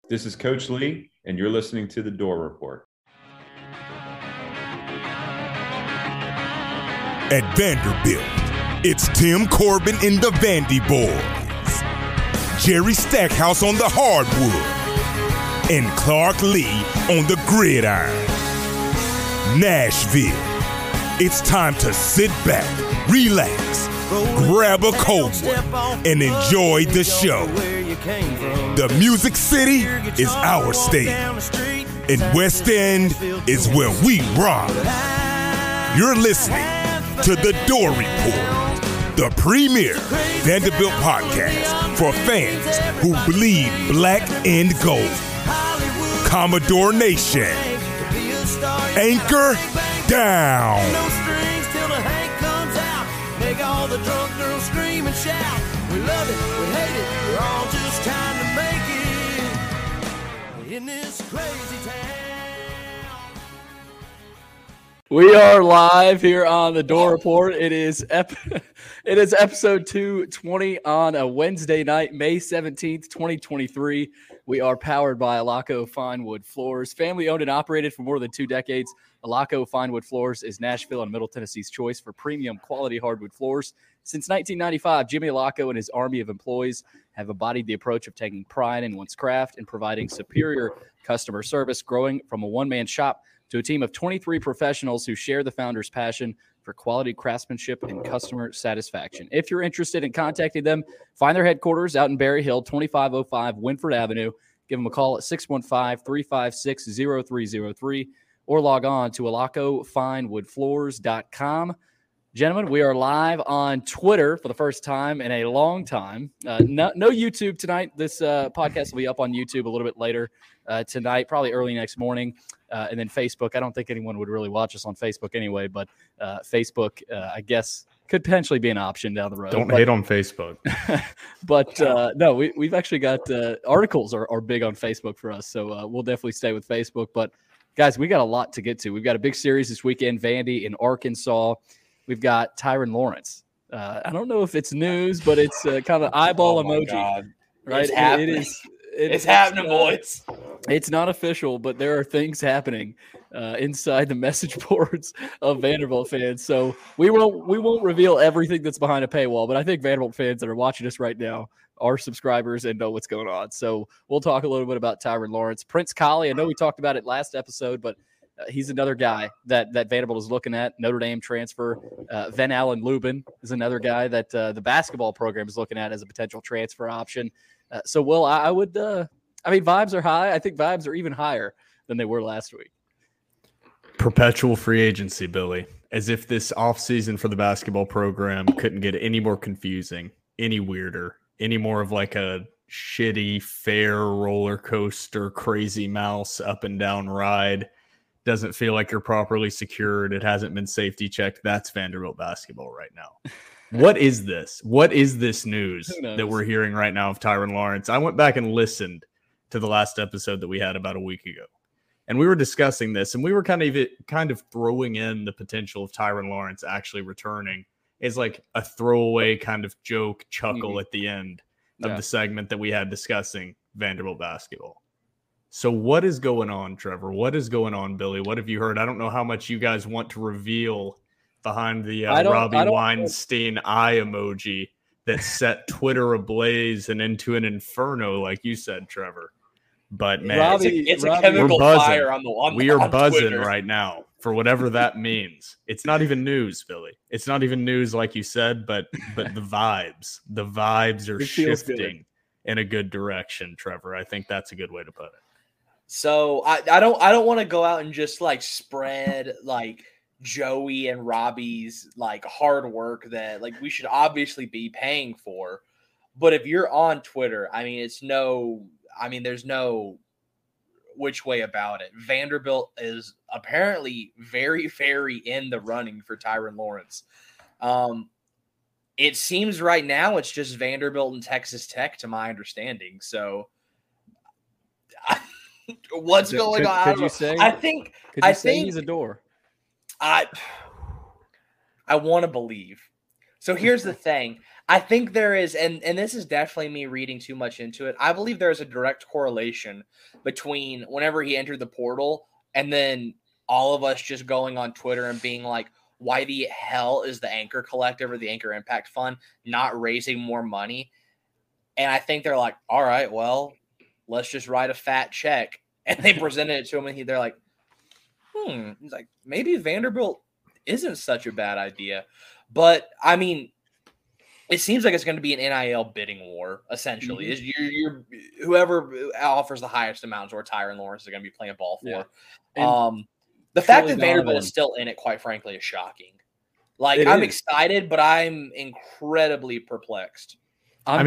This is Coach Lee, and you're listening to The Door Report. At Vanderbilt, it's Tim Corbin and the Vandy Boys, Jerry Stackhouse on the hardwood, and Clark Lee on the gridiron. Nashville, it's time to sit back, relax, grab a cold one, and enjoy the show. The Music City is our stage, and West End is where we rock. You're listening to The Door Report, the premier Vanderbilt podcast for fans who bleed black and gold. Commodore Nation, anchor down. No strings till the Hank comes out. Make all the drunk girls scream and shout. We love it, we hate it, we're all just trying to make it in this crazy town. We are live here on The Door Report. It is episode 220 on a Wednesday night, May 17th, 2023. We are powered by Alaco Fine Wood Floors. Family owned and operated for more than 2 decades, Alaco Fine Wood Floors is Nashville and Middle Tennessee's choice for premium quality hardwood floors. Since 1995, Jimmy Alaco and his army of employees have embodied the approach of taking pride in one's craft and providing superior customer service, growing from a one-man shop to a team of 23 professionals who share the founder's passion for quality craftsmanship and customer satisfaction. If you're interested in contacting them, find their headquarters out in Berry Hill, 2505 Winford Avenue. Give them a call at 615-356-0303 or log on to alacofinewoodfloors.com. Gentlemen, we are live on Twitter for the first time in a long time. No YouTube tonight. This podcast will be up on YouTube a little bit later tonight, probably early next morning. And then Facebook. I don't think anyone would really watch us on Facebook anyway, but Facebook, I guess, could potentially be an option down the road. Don't hate on Facebook. But no, we've actually got articles are big on Facebook for us. So we'll definitely stay with Facebook. But guys, we got a lot to get to. We've got a big series this weekend, Vandy in Arkansas. We've got Tyrin Lawrence. I don't know if it's news, but it's kind of eyeball emoji. God. Right? It's happening. It's happening, boys. It's not official, but there are things happening inside the message boards of Vanderbilt fans. So we won't reveal everything that's behind a paywall, but I think Vanderbilt fans that are watching us right now are subscribers and know what's going on. So we'll talk a little bit about Tyrin Lawrence. Prince Kollie, I know we talked about it last episode, but he's another guy that Vanderbilt is looking at. Notre Dame transfer. Van Allen Lubin is another guy that the basketball program is looking at as a potential transfer option. So, Will, I would vibes are high. I think vibes are even higher than they were last week. Perpetual free agency, Billy. As if this offseason for the basketball program couldn't get any more confusing, any weirder, any more of like a shitty, fair roller coaster, crazy mouse up and down ride. Doesn't feel like you're properly secured. It hasn't been safety checked. That's Vanderbilt basketball right now. What is this? What is this news that we're hearing right now of Tyrin Lawrence? I went back and listened to the last episode that we had about a week ago, and we were discussing this, and we were kind of throwing in the potential of Tyrin Lawrence actually returning as like a throwaway kind of joke chuckle at the end of the segment that we had discussing Vanderbilt basketball. So what is going on, Trevor? What is going on, Billy? What have you heard? I don't know how much you guys want to reveal behind the Robbie Weinstein eye emoji that set Twitter ablaze and into an inferno, like you said, Trevor. But man, it's a chemical fire on we are buzzing Twitter right now for whatever that means. It's not even news, Billy. It's not even news, like you said, but the vibes are shifting in a good direction, Trevor. I think that's a good way to put it. So I don't want to go out and just like spread like Joey and Robbie's like hard work that like we should obviously be paying for. But if you're on Twitter, there's no which way about it. Vanderbilt is apparently very, very in the running for Tyrin Lawrence. It seems right now it's just Vanderbilt and Texas Tech, to my understanding. So what's going on? Could you say? I think he's a door. I want to believe. So here's the thing. I think there is, and this is definitely me reading too much into it. I believe there is a direct correlation between whenever he entered the portal and then all of us just going on Twitter and being like, why the hell is the Anchor Collective or the Anchor Impact Fund not raising more money? And I think they're like, all right, well, let's just write a fat check. And they presented it to him, and they're like, He's like, maybe Vanderbilt isn't such a bad idea. But, I mean, it seems like it's going to be an NIL bidding war, essentially. You're whoever offers the highest amount is where Tyron Lawrence is going to be playing ball for. Yeah. The fact that Vanderbilt is still in it, quite frankly, is shocking. Like, I'm excited, but I'm incredibly perplexed. What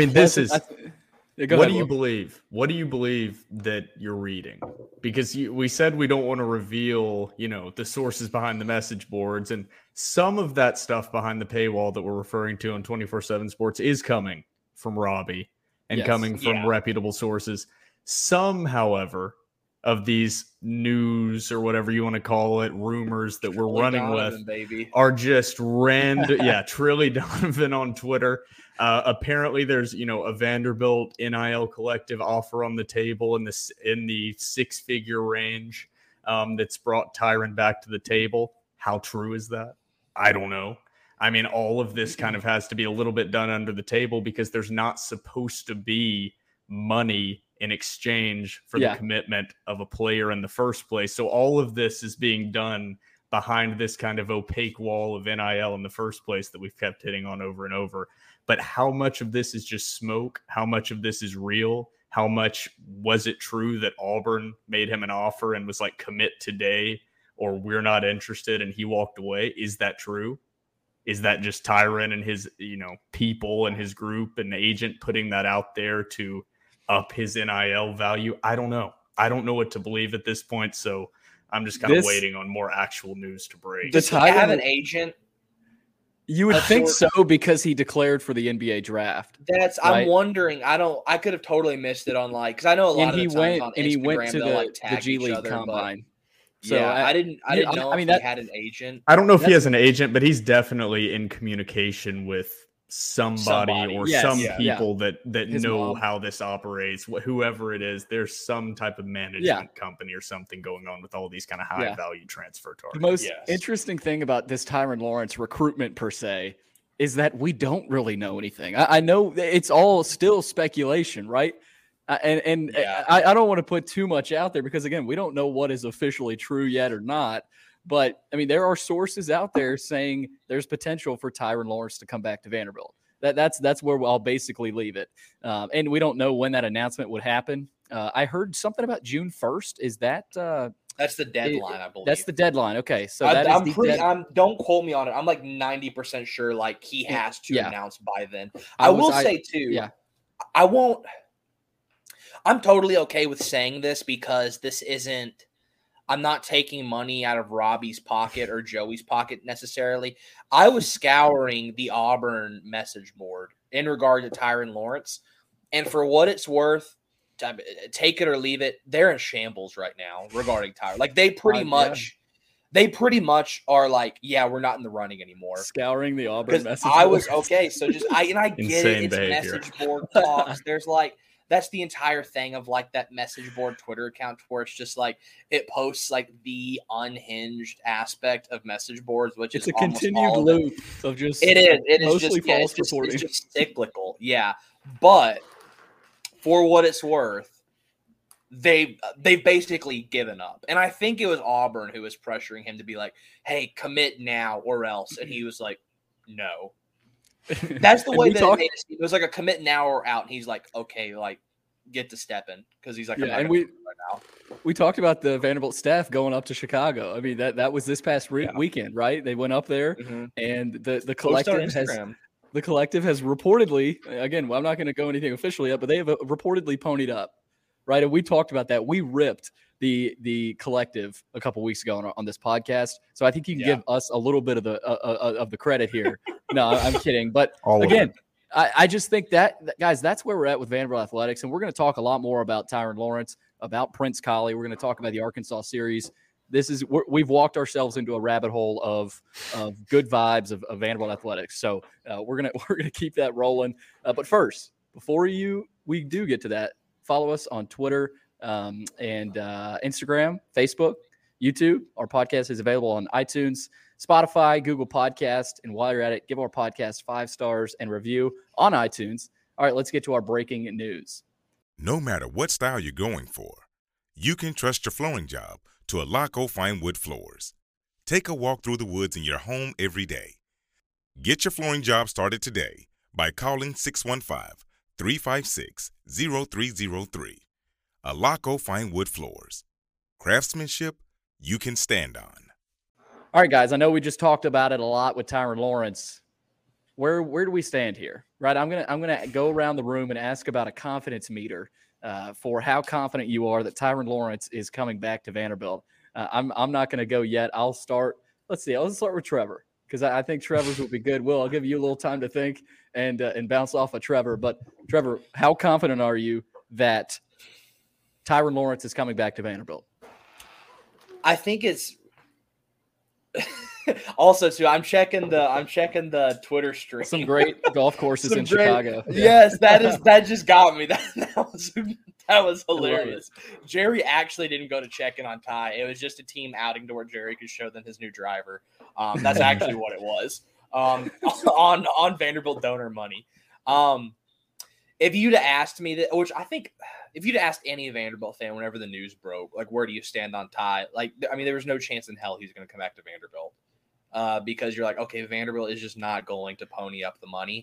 do you believe? What do you believe that you're reading? Because we said we don't want to reveal, the sources behind the message boards, and some of that stuff behind the paywall that we're referring to on 24/7 Sports is coming from Robbie and coming from reputable sources. Some, however, of these news or whatever you want to call it, rumors that we're running with are just random. Trilly Donovan on Twitter. Apparently there's, a Vanderbilt NIL collective offer on the table in the 6-figure range that's brought Tyron back to the table. How true is that? I don't know. I mean, all of this kind of has to be a little bit done under the table because there's not supposed to be money in exchange for the commitment of a player in the first place. So all of this is being done behind this kind of opaque wall of NIL in the first place that we've kept hitting on over and over. But how much of this is just smoke? How much of this is real? How much was it true that Auburn made him an offer and was like, commit today or we're not interested, and he walked away? Is that true? Is that just Tyron and his, people and his group and the agent putting that out there to up his NIL value? I don't know. I don't know what to believe at this point. So I'm just kind of waiting on more actual news to break. Does he have an agent? You would think so because he declared for the NBA draft. I'm wondering. I could have totally missed it on because I know a lot of the times on Instagram he went to the G League combine. So I didn't know if he had an agent. I don't know if he has an agent, but he's definitely in communication with somebody or some people that know how this operates. Whoever it is, there's some type of management company or something going on with all these kind of high value transfer targets. The most interesting thing about this Tyron Lawrence recruitment per se is that we don't really know anything. I know it's all still speculation, right? I don't want to put too much out there because, again, we don't know what is officially true yet or not. But, I mean, there are sources out there saying there's potential for Tyron Lawrence to come back to Vanderbilt. That's where I'll basically leave it. And we don't know when that announcement would happen. I heard something about June 1st. Is that that's the deadline, I believe. That's the deadline. Okay. So don't quote me on it. I'm like 90% sure like he has to announce by then. I will say too. I'm totally okay with saying this because this isn't I'm not taking money out of Robbie's pocket or Joey's pocket necessarily. I was scouring the Auburn message board in regard to Tyron Lawrence. And for what it's worth, take it or leave it, they're in shambles right now regarding Tyron. Like they pretty much are like, we're not in the running anymore. Scouring the Auburn message board. I was okay. So I get it. It's message board talks. There's like, that's the entire thing of like that message board Twitter account where it's just like it posts like the unhinged aspect of message boards, which it's is a continued loop of just mostly false reporting. It's just cyclical, But for what it's worth, they've basically given up, and I think it was Auburn who was pressuring him to be like, "Hey, commit now or else," and he was like, "No." That's the way that it made it was like a commit now or out. And he's like, okay, like get to stepping because he's like, we talked about the Vanderbilt staff going up to Chicago. I mean, that was this past weekend, right? They went up there, and the collective has reportedly, again, well, I'm not going to go anything officially yet, but they have reportedly ponied up, right? And we talked about that. We ripped the collective a couple weeks ago on this podcast, so I think you can give us a little bit of the credit here. No, I'm kidding, but again, I just think that guys, that's where we're at with Vanderbilt athletics, and we're going to talk a lot more about Tyron Lawrence, about Prince Kollie. We're going to talk about the Arkansas series we've walked ourselves into a rabbit hole of good vibes of Vanderbilt athletics. So we're gonna keep that rolling. But first, before we do get to that, follow us on Twitter and Instagram, Facebook, YouTube. Our podcast is available on iTunes, Spotify, Google Podcast. And while you're at it, give our podcast 5 stars and review on iTunes. All right, let's get to our breaking news. No matter what style you're going for, you can trust your flooring job to Alaco Fine Wood Floors. Take a walk through the woods in your home every day. Get your flooring job started today by calling 615-356-0303. Alaco Fine Wood Floors. Craftsmanship you can stand on. All right, guys, I know we just talked about it a lot with Tyrin Lawrence. Where do we stand here? Right, I'm gonna go around the room and ask about a confidence meter for how confident you are that Tyrin Lawrence is coming back to Vanderbilt. I'm not gonna go yet. I'll start. Let's start with Trevor because I think Trevor's will be good. Will, I'll give you a little time to think and bounce off of Trevor. But Trevor, how confident are you that Tyrin Lawrence is coming back to Vanderbilt? I think it's also too. I'm checking the Twitter stream. Some great golf courses in Chicago. Yes, that just got me. That was hilarious. Jerry actually didn't go to check in on Ty. It was just a team outing to where Jerry could show them his new driver. That's actually what it was. On Vanderbilt donor money. If you'd have asked me that, which I think if you'd asked any Vanderbilt fan whenever the news broke, like, where do you stand on Ty? Like, I mean, there was no chance in hell he's going to come back to Vanderbilt because you're like, okay, Vanderbilt is just not going to pony up the money.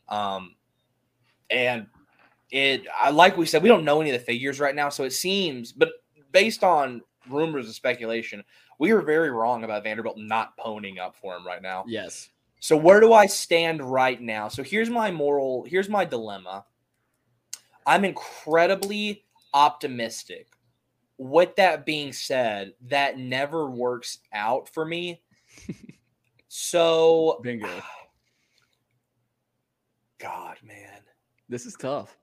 And like we said, we don't know any of the figures right now. So it seems, but based on rumors and speculation, we were very wrong about Vanderbilt not ponying up for him right now. Yes. So where do I stand right now? So here's my dilemma. I'm incredibly optimistic. With that being said, that never works out for me. So, bingo. God, man. This is tough.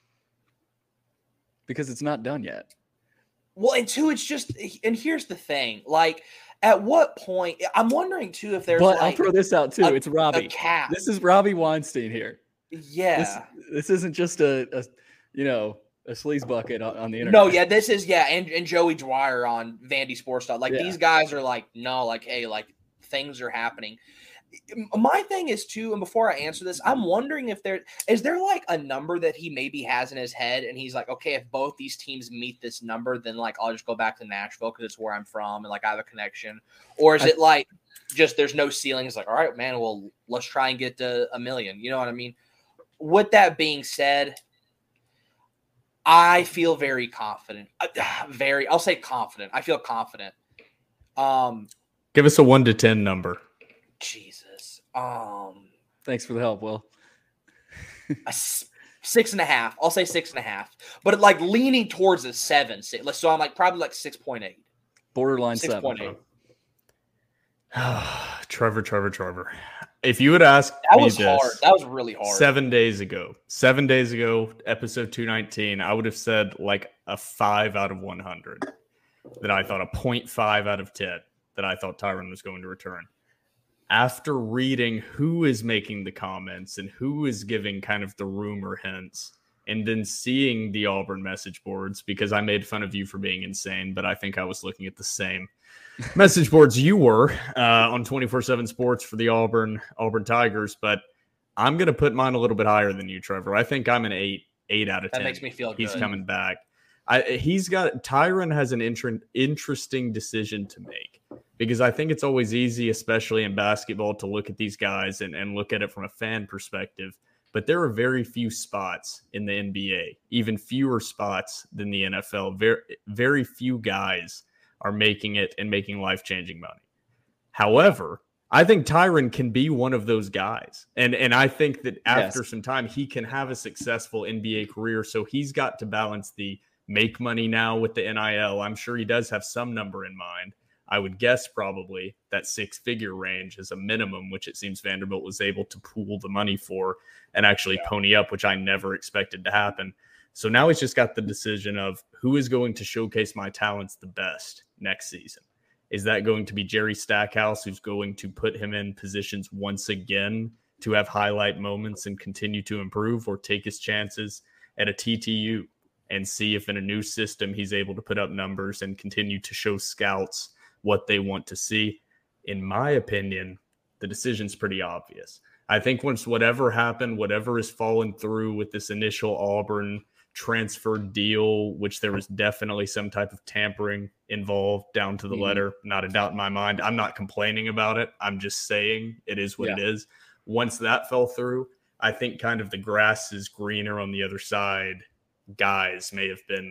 Because it's not done yet. Well, and two, it's just, and here's the thing. Like, at what point, I'm wondering, too, if there's But I'll throw this out, too. It's Robbie. Cap. This is Robbie Weinstein here. Yeah. This isn't just a sleaze bucket on the internet. No, yeah, this is, and Joey Dwyer on Vandy Sports. Like, these guys are like, no, like, hey, like, things are happening. My thing is, too, and before I answer this, I'm wondering if there like a number that he maybe has in his head, and he's like, okay, if both these teams meet this number, then, like, I'll just go back to Nashville because it's where I'm from, and, like, I have a connection. Or is it like just there's no ceiling? It's like, all right, man, well, let's try and get to $1 million. You know what I mean? With that being said, I feel very confident. I'll say confident. I feel confident. Give us a 1 to 10 number. Jesus. Thanks for the help, Will. 6.5. I'll say 6.5. But like leaning towards a 7. So I'm like probably like 6.8. Borderline 6.8. Trevor. If you would ask that me was this hard. That was really hard. 7 days ago, episode 219, I would have said like a 5 out of 100 that I thought, a 0.5 out of 10 that I thought Tyrin was going to return. After reading who is making the comments and who is giving kind of the rumor hints, and then seeing the Auburn message boards, because I made fun of you for being insane, but I think I was looking at the same message boards you were on 24/7 Sports for the Auburn Tigers, but I'm going to put mine a little bit higher than you, Trevor. I think I'm an 8 out of 10. That makes me feel good. He's coming back. Tyrin has an interesting decision to make, because I think it's always easy, especially in basketball, to look at these guys and look at it from a fan perspective. But there are very few spots in the NBA, even fewer spots than the NFL. Very, very few guys are making it and making life-changing money. However, I think Tyrin can be one of those guys. And I think that after some time, he can have a successful NBA career. So he's got to balance the make money now with the NIL. I'm sure he does have some number in mind. I would guess probably that 6-figure range is a minimum, which it seems Vanderbilt was able to pool the money for and actually pony up, which I never expected to happen. So now he's just got the decision of who is going to showcase my talents the best next season. Is that going to be Jerry Stackhouse, who's going to put him in positions once again to have highlight moments and continue to improve, or take his chances at a TTU and see if in a new system he's able to put up numbers and continue to show scouts what they want to see? In my opinion, the decision's pretty obvious. I think once whatever happened, whatever has fallen through with this initial Auburn transfer deal, which there was definitely some type of tampering involved down to the letter, not a doubt in my mind. I'm not complaining about it. I'm just saying it is what it is. Once that fell through, I think kind of the grass is greener on the other side. Guys may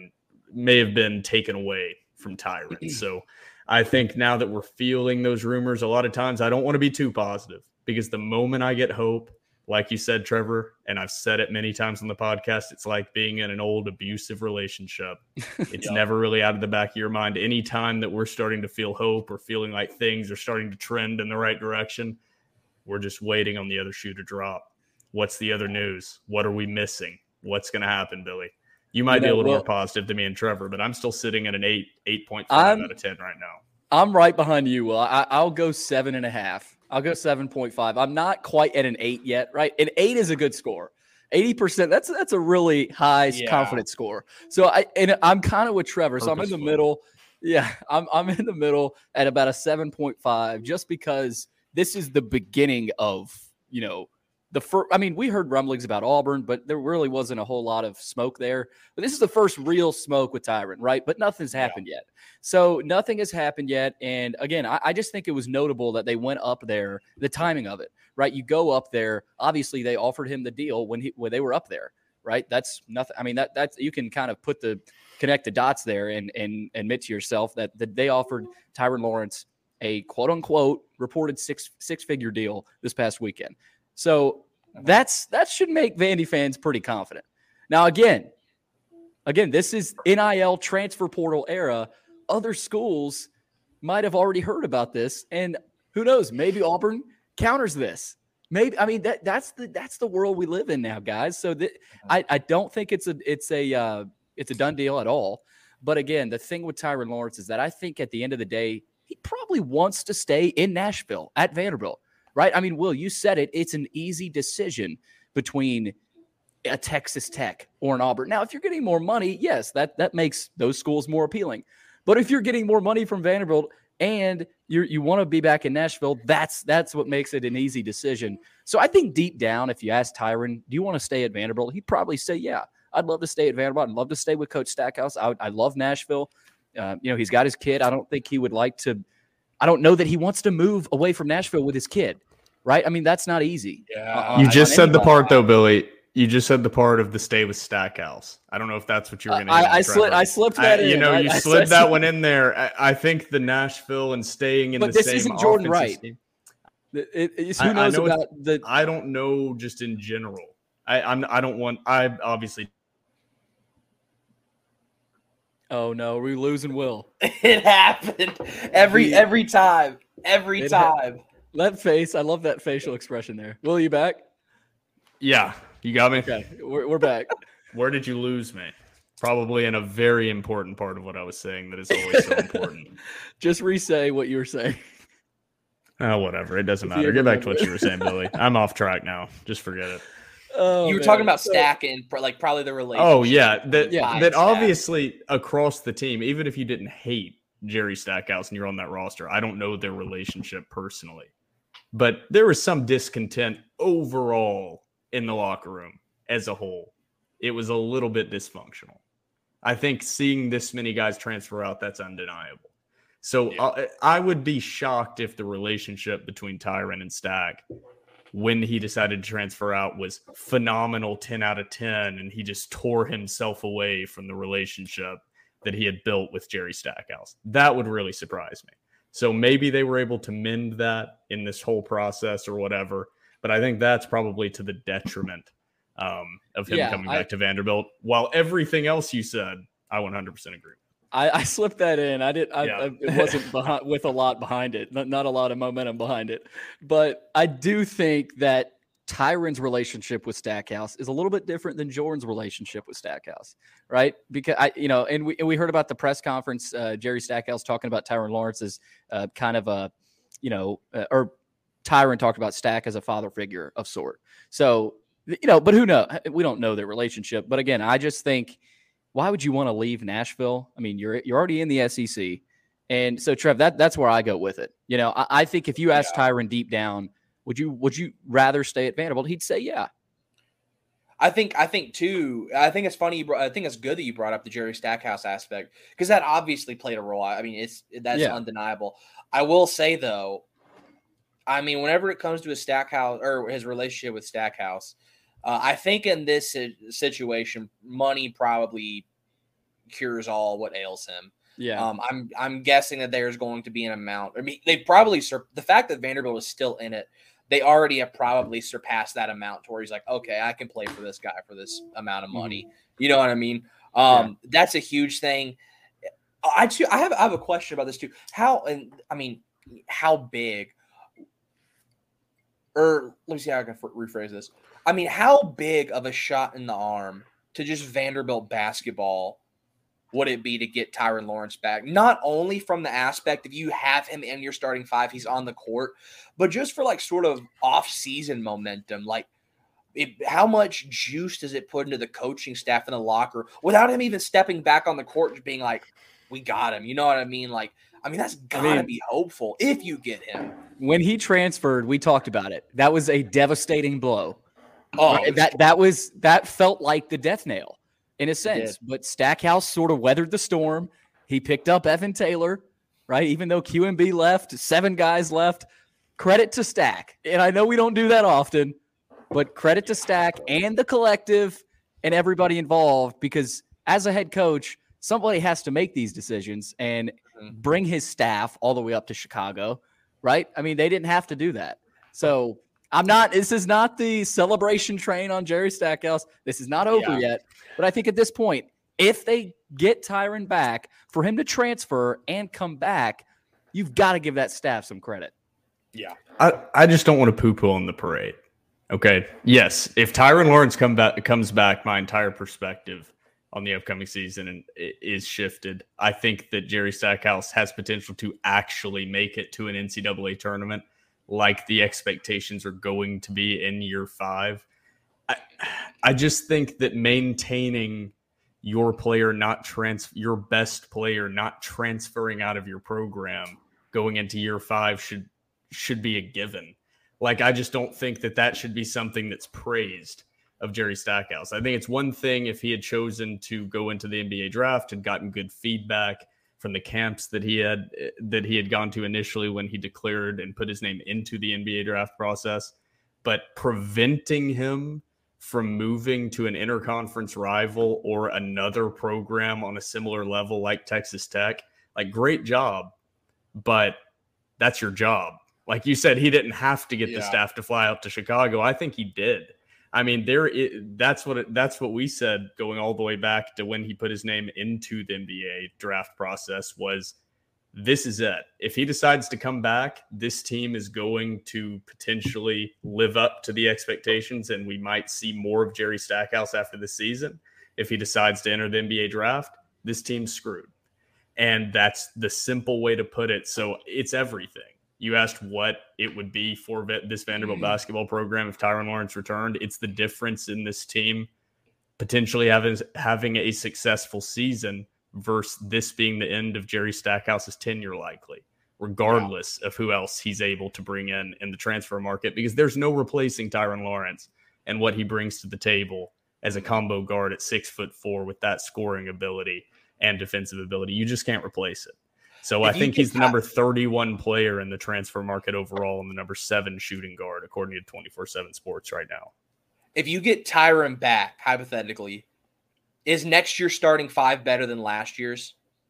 have been taken away from Tyrann. So I think now that we're feeling those rumors, a lot of times I don't want to be too positive, because the moment I get hope, like you said, Trevor, and I've said it many times on the podcast, it's like being in an old abusive relationship. It's never really out of the back of your mind. Anytime that we're starting to feel hope or feeling like things are starting to trend in the right direction, we're just waiting on the other shoe to drop. What's the other news? What are we missing? What's going to happen, Billy? You might be a little more positive than me and Trevor, but I'm still sitting at an 8.5 out of 10 right now. I'm right behind you, Will. I'll go 7.5. I'll go 7.5. I'm not quite at an 8 yet, right? An 8 is a good score. 80%, that's a really high confidence score. So I'm kind of with Trevor. So I'm in the middle. Yeah, I'm in the middle at about a 7.5, just because this is the beginning of, the first. I mean, we heard rumblings about Auburn, but there really wasn't a whole lot of smoke there. But this is the first real smoke with Tyrann, right? But nothing's happened yet. So nothing has happened yet. And again, I just think it was notable that they went up there, the timing of it, right? You go up there. Obviously, they offered him the deal when they were up there, right? That's nothing. I mean, that's you can kind of connect the dots there and admit to yourself that they offered Tyrann Lawrence a quote unquote reported six-figure deal this past weekend. So that should make Vandy fans pretty confident. Now, again, this is NIL transfer portal era. Other schools might have already heard about this, and who knows? Maybe Auburn counters this. Maybe, I mean, that's the world we live in now, guys. So I don't think it's a done deal at all. But again, the thing with Tyrann Lawrence is that I think at the end of the day, he probably wants to stay in Nashville at Vanderbilt. Right? I mean, Will, you said it. It's an easy decision between a Texas Tech or an Auburn. Now, if you're getting more money, yes, that makes those schools more appealing. But if you're getting more money from Vanderbilt and you want to be back in Nashville, that's what makes it an easy decision. So I think deep down, if you ask Tyrann, do you want to stay at Vanderbilt? He'd probably say, yeah, I'd love to stay at Vanderbilt. I'd love to stay with Coach Stackhouse. I love Nashville. He's got his kid. I don't think he would like to. I don't know that he wants to move away from Nashville with his kid. Right? I mean, that's not easy. Yeah. You just said the part, though, Billy. You just said the part of the stay with Stackhouse. I don't know if that's what you were going to I slipped that in. You slid that one in there. I think the Nashville and staying in the same offensive this isn't Jordan Wright. Who knows about the – I don't know just in general. I obviously – Oh, no. We're losing Will. It happened every time. Every time. That face, I love that facial expression there. Will, you back? Yeah, you got me. Okay, we're back. Where did you lose me? Probably in a very important part of what I was saying that is always so important. Just re-say what you were saying. Oh, whatever. It doesn't matter. Get back to what you were saying, Billy. I'm off track now. Just forget it. Oh, you were talking about stacking, like probably the relationship. Oh, yeah. That obviously across the team, even if you didn't hate Jerry Stackhouse and you're on that roster, I don't know their relationship personally. But there was some discontent overall in the locker room as a whole. It was a little bit dysfunctional. I think seeing this many guys transfer out, that's undeniable. So I would be shocked if the relationship between Tyrann and Stack, when he decided to transfer out, was phenomenal 10 out of 10, and he just tore himself away from the relationship that he had built with Jerry Stackhouse. That would really surprise me. So maybe they were able to mend that in this whole process or whatever. But I think that's probably to the detriment of him coming back to Vanderbilt. While everything else you said, I 100% agree. I slipped that in. It wasn't with a lot behind it. Not a lot of momentum behind it. But I do think that Tyron's relationship with Stackhouse is a little bit different than Jordan's relationship with Stackhouse, right? Because and we heard about the press conference, Jerry Stackhouse talking about Tyron Lawrence as kind of a, or Tyron talked about Stack as a father figure of sort. So, but who knows? We don't know their relationship. But again, I just think, why would you want to leave Nashville? I mean, you're already in the SEC. And so, Trev, that's where I go with it. I think if you ask Tyron deep down, would you rather stay at Vanderbilt? He'd say, yeah. I think too. I think it's funny. I think it's good that you brought up the Jerry Stackhouse aspect, because that obviously played a role. I mean, that's undeniable. I will say though, I mean, whenever it comes to his Stackhouse or his relationship with Stackhouse, I think in this situation, money probably cures all what ails him. Yeah. I'm guessing that there's going to be an amount. I mean, they probably the fact that Vanderbilt is still in it, they already have probably surpassed that amount to where he's like, okay, I can play for this guy for this amount of money. You know what I mean? That's a huge thing. I have a question about this too. How big, or let me see how I can rephrase this. I mean, how big of a shot in the arm to just Vanderbilt basketball would it be to get Tyron Lawrence back? Not only from the aspect of you have him in your starting five, he's on the court, but just for like sort of off-season momentum. Like, how much juice does it put into the coaching staff in the locker without him even stepping back on the court, just being like, we got him. You know what I mean? Like, that's got to be hopeful if you get him. When he transferred, we talked about it. That was a devastating blow. Oh, that felt like the death nail in a sense. But Stackhouse sort of weathered the storm. He picked up Evan Taylor, right? Even though QMB left, 7 guys left. Credit to Stack. And I know we don't do that often, but credit to Stack and the collective and everybody involved, because as a head coach, somebody has to make these decisions and bring his staff all the way up to Chicago, right? I mean, they didn't have to do that. So this is not the celebration train on Jerry Stackhouse. This is not over yet. But I think at this point, if they get Tyron back, for him to transfer and come back, you've got to give that staff some credit. Yeah. I just don't want to poo-poo on the parade. Okay. Yes. If Tyron Lawrence comes back, my entire perspective on the upcoming season is shifted. I think that Jerry Stackhouse has potential to actually make it to an NCAA tournament, like the expectations are going to be in year 5. I just think that maintaining your player your best player not transferring out of your program going into year 5 should be a given. Like, I just don't think that should be something that's praised of Jerry Stackhouse. I think it's one thing if he had chosen to go into the NBA draft and gotten good feedback from the camps that he had gone to initially when he declared and put his name into the NBA draft process, but preventing him from moving to an interconference rival or another program on a similar level like Texas Tech, like, great job, but that's your job. Like you said, he didn't have to get the staff to fly out to Chicago. I think he did. I mean, that's what we said going all the way back to when he put his name into the NBA draft process was, this is it. If he decides to come back, this team is going to potentially live up to the expectations, and we might see more of Jerry Stackhouse after the season. If he decides to enter the NBA draft, this team's screwed. And that's the simple way to put it. So it's everything. You asked what it would be for this Vanderbilt basketball program if Tyron Lawrence returned. It's the difference in this team potentially having a successful season versus this being the end of Jerry Stackhouse's tenure, likely, regardless of who else he's able to bring in the transfer market, because there's no replacing Tyron Lawrence and what he brings to the table as a combo guard at 6'4" with that scoring ability and defensive ability. You just can't replace it. So I think he's the number 31 player in the transfer market overall and the number 7 shooting guard, according to 24/7 Sports right now. If you get Tyron back, hypothetically, is next year's starting 5 better than last year's?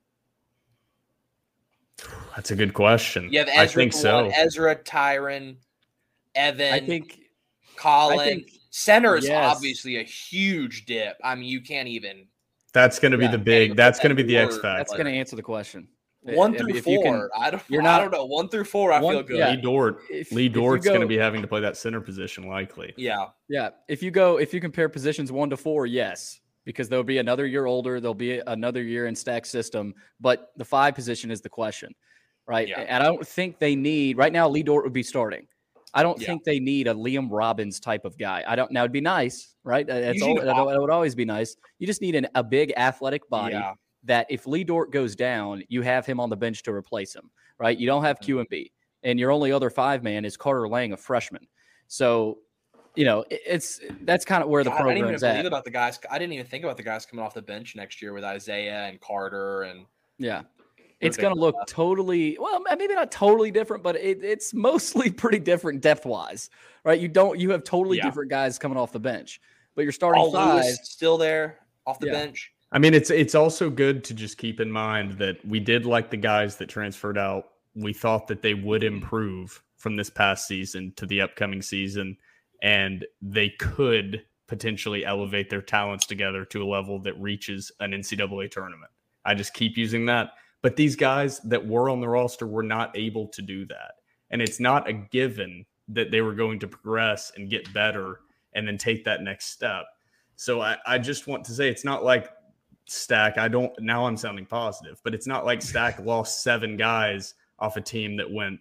That's a good question. You have Ezra, I think so. Ezra, Tyron, Evan, I think Colin. Center is obviously a huge dip. I mean, you can't even. That's going to be the big. That's going to be the X factor. That's going to answer the question. 1 I through mean, if you 4. can- I don't you're not- know. 1 through 4, I feel good. yeah. Lee If you Dort's going to go- be having to play that center position likely. Yeah. Yeah, if you compare positions 1 to 4, yes, because there'll be another year older, there'll be another year in Stack's system, but the 5 position is the question, right? Yeah. And I don't think they need right now. Lee Dort would be starting. I don't Yeah. think they need a Liam Robbins type of guy. I don't. Now it'd be nice, right? That You need would always be nice. You just need a big athletic body Yeah. that if Lee Dort goes down, you have him on the bench to replace him, right? You don't have QMB, and your only other 5-man is Carter Lang, a freshman. So, that's kind of where the God, I didn't even program's believe at. about the guys. I didn't even think about the guys coming off the bench next year with Isaiah and Carter and Yeah. It's going to look totally, well, maybe not totally different, but it's mostly pretty different depth-wise, right? You have totally different guys coming off the bench, but you're starting Paul 5. Lewis still there off the Yeah. bench. I mean, it's also good to just keep in mind that we did like the guys that transferred out. We thought that they would improve from this past season to the upcoming season, and they could potentially elevate their talents together to a level that reaches an NCAA tournament. I just keep using that. But these guys that were on the roster were not able to do that. And it's not a given that they were going to progress and get better and then take that next step. So I just want to say it's not like Stack. Now I'm sounding positive, but it's not like Stack lost 7 guys off a team that went,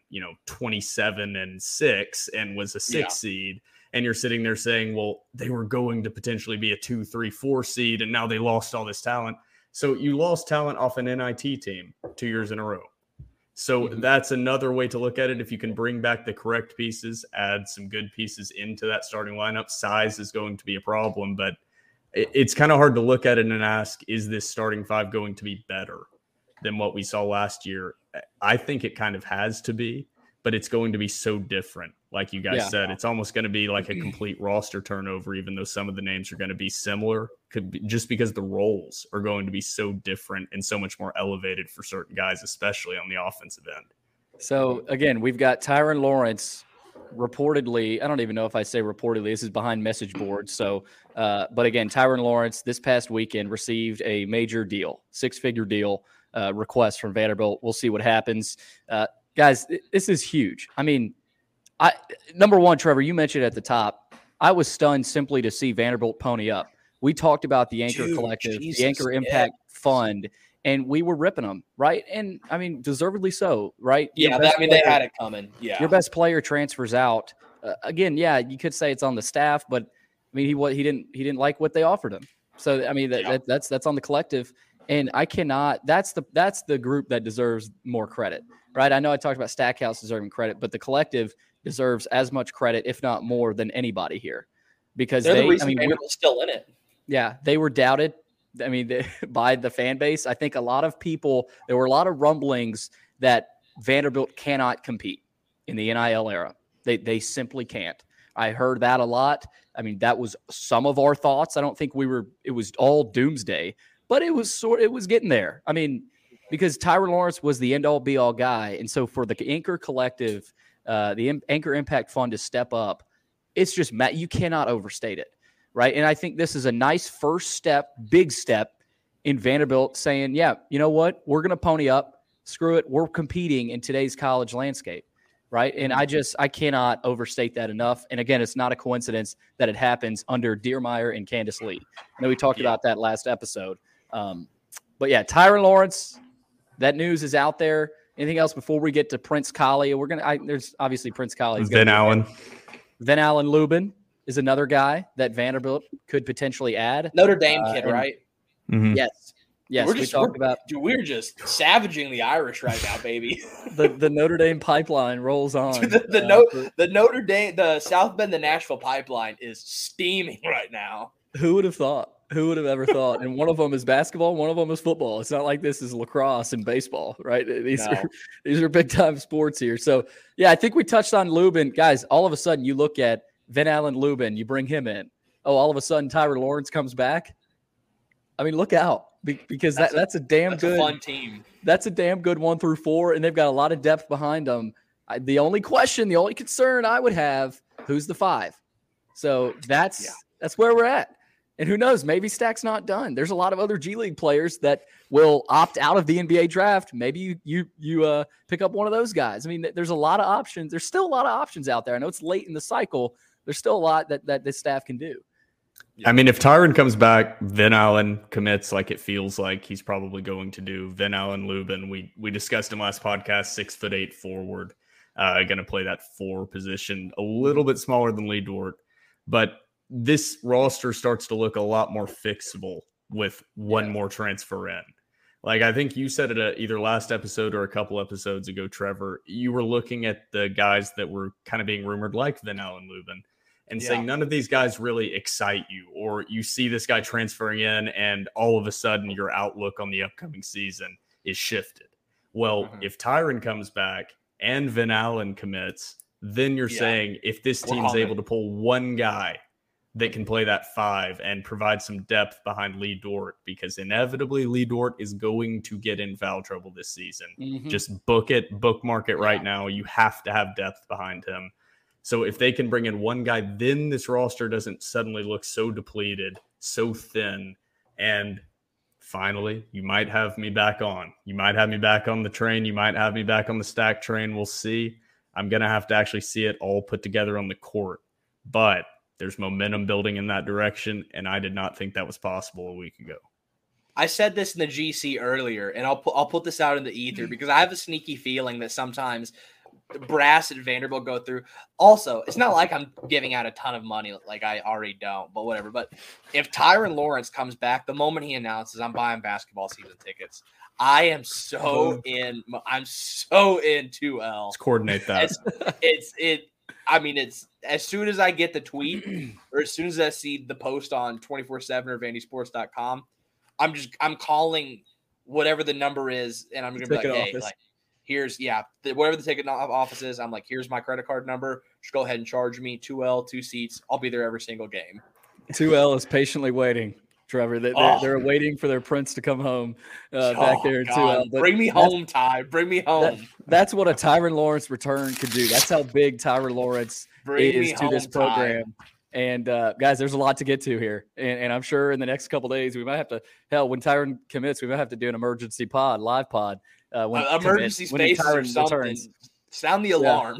27-6 and was a 6 seed. And you're sitting there saying, well, they were going to potentially be a 2, 3, 4 seed. And now they lost all this talent. So you lost talent off an NIT team 2 years in a row. So that's another way to look at it. If you can bring back the correct pieces, add some good pieces into that starting lineup, size is going to be a problem, but it's kind of hard to look at it and ask, is this starting 5 going to be better than what we saw last year? I think it kind of has to be, but it's going to be so different. Like you guys said, it's almost going to be like a complete roster turnover, even though some of the names are going to be similar, just because the roles are going to be so different and so much more elevated for certain guys, especially on the offensive end. So, again, we've got Tyron Lawrence reportedly, I don't even know if I say reportedly, this is behind message boards. So, but again, Tyron Lawrence this past weekend received a major deal, 6-figure deal request from Vanderbilt. We'll see what happens. Guys, this is huge. I mean, number one, Trevor, you mentioned at the top, I was stunned simply to see Vanderbilt pony up. We talked about the Anchor Collective, the Anchor Impact Fund, and we were ripping them, right? And, I mean, deservedly so, right? Yeah, they had it coming. Yeah. Your best player transfers out. Again, yeah, you could say it's on the staff, but, I mean, he didn't like what they offered him. So, I mean, that's on the collective. And I cannot – that's the group that deserves more credit, right? I know I talked about Stackhouse deserving credit, but the collective – deserves as much credit, if not more, than anybody here, because they're the reason Vanderbilt's still in it. Yeah, they were doubted. I mean, by the fan base. I think there were a lot of rumblings that Vanderbilt cannot compete in the NIL era. They simply can't. I heard that a lot. I mean, that was some of our thoughts. I don't think it was all doomsday, but it was getting there. I mean, because Tyron Lawrence was the end all be all guy, and so for the Anchor Collective. The Anchor Impact Fund to step up, it's just you cannot overstate it, right? And I think this is a nice first step, big step in Vanderbilt saying, yeah, you know what? We're going to pony up. Screw it. We're competing in today's college landscape, right? And I cannot overstate that enough. And again, it's not a coincidence that it happens under Diermeyer and Candace Lee. I know we talked about that last episode. But yeah, Tyron Lawrence, that news is out there. Anything else before we get to Prince Kollie? There's obviously Prince Kollie. Van Allen. Van Allen Lubin is another guy that Vanderbilt could potentially add. Notre Dame kid, right? Mm-hmm. Yes. We're just savaging the Irish right now, baby. the Notre Dame pipeline rolls on. the Notre Dame, the South Bend, the Nashville pipeline is steaming right now. Who would have thought? Who would have ever thought? And one of them is basketball, one of them is football. It's not like this is lacrosse and baseball, right? These are big time sports here. So yeah, I think we touched on Lubin. Guys, all of a sudden you look at Van Allen Lubin, you bring him in. Oh, all of a sudden Tyron Lawrence comes back. I mean, look out. Because that's a fun team. That's a damn good 1 through 4, and they've got a lot of depth behind them. The only concern I would have, who's the 5? So that's where we're at. And who knows? Maybe Stack's not done. There's a lot of other G League players that will opt out of the NBA draft. Maybe you pick up one of those guys. I mean, there's a lot of options. There's still a lot of options out there. I know it's late in the cycle. There's still a lot that this staff can do. I mean, if Tyron comes back, Vin Allen commits like it feels like he's probably going to do. Vin Allen, Lubin, we discussed in last podcast, 6'8" forward, going to play that 4 position, a little bit smaller than Lee Dort, but this roster starts to look a lot more fixable with one more transfer in. Like, I think you said it either last episode or a couple episodes ago, Trevor, you were looking at the guys that were kind of being rumored like Vin Allen, Lubin, and saying none of these guys really excite you, or you see this guy transferring in and all of a sudden your outlook on the upcoming season is shifted. Well, if Tyron comes back and Vin Allen commits, then you're saying if this team's able to pull one guy that can play that 5 and provide some depth behind Lee Dort, because inevitably Lee Dort is going to get in foul trouble this season. Just bookmark it right now. You have to have depth behind him. So if they can bring in one guy, then this roster doesn't suddenly look so depleted, so thin. And finally, you might have me back on. You might have me back on the train. You might have me back on the Stack train. We'll see. I'm going to have to actually see it all put together on the court. But there's momentum building in that direction, and I did not think that was possible a week ago. I said this in the GC earlier, and I'll put this out in the ether because I have a sneaky feeling that sometimes Brass and Vanderbilt go through. Also, it's not like I'm giving out a ton of money like I already don't, but whatever. But if Tyron Lawrence comes back, the moment he announces I'm buying basketball season tickets, I am so in. I'm so in 2L. Let's coordinate that. It's as soon as I get the tweet or as soon as I see the post on 24/7 or VandySports.com, I'm calling whatever the number is, and I'm going to be like, hey, like, here's whatever the ticket office is. I'm like, here's my credit card number. Just go ahead and charge me 2L, 2 seats. I'll be there every single game. 2L is patiently waiting, Trevor. They're waiting for their prince to come home back there in 2L. But bring me home, Ty. Bring me home. That's what a Tyron Lawrence return could do. That's how big Tyron Lawrence is to this program. And guys, there's a lot to get to here. And I'm sure in the next couple of days, we might have to, when Tyron commits, we might have to do an emergency live pod. Emergency space or something. Returns. Sound the alarm.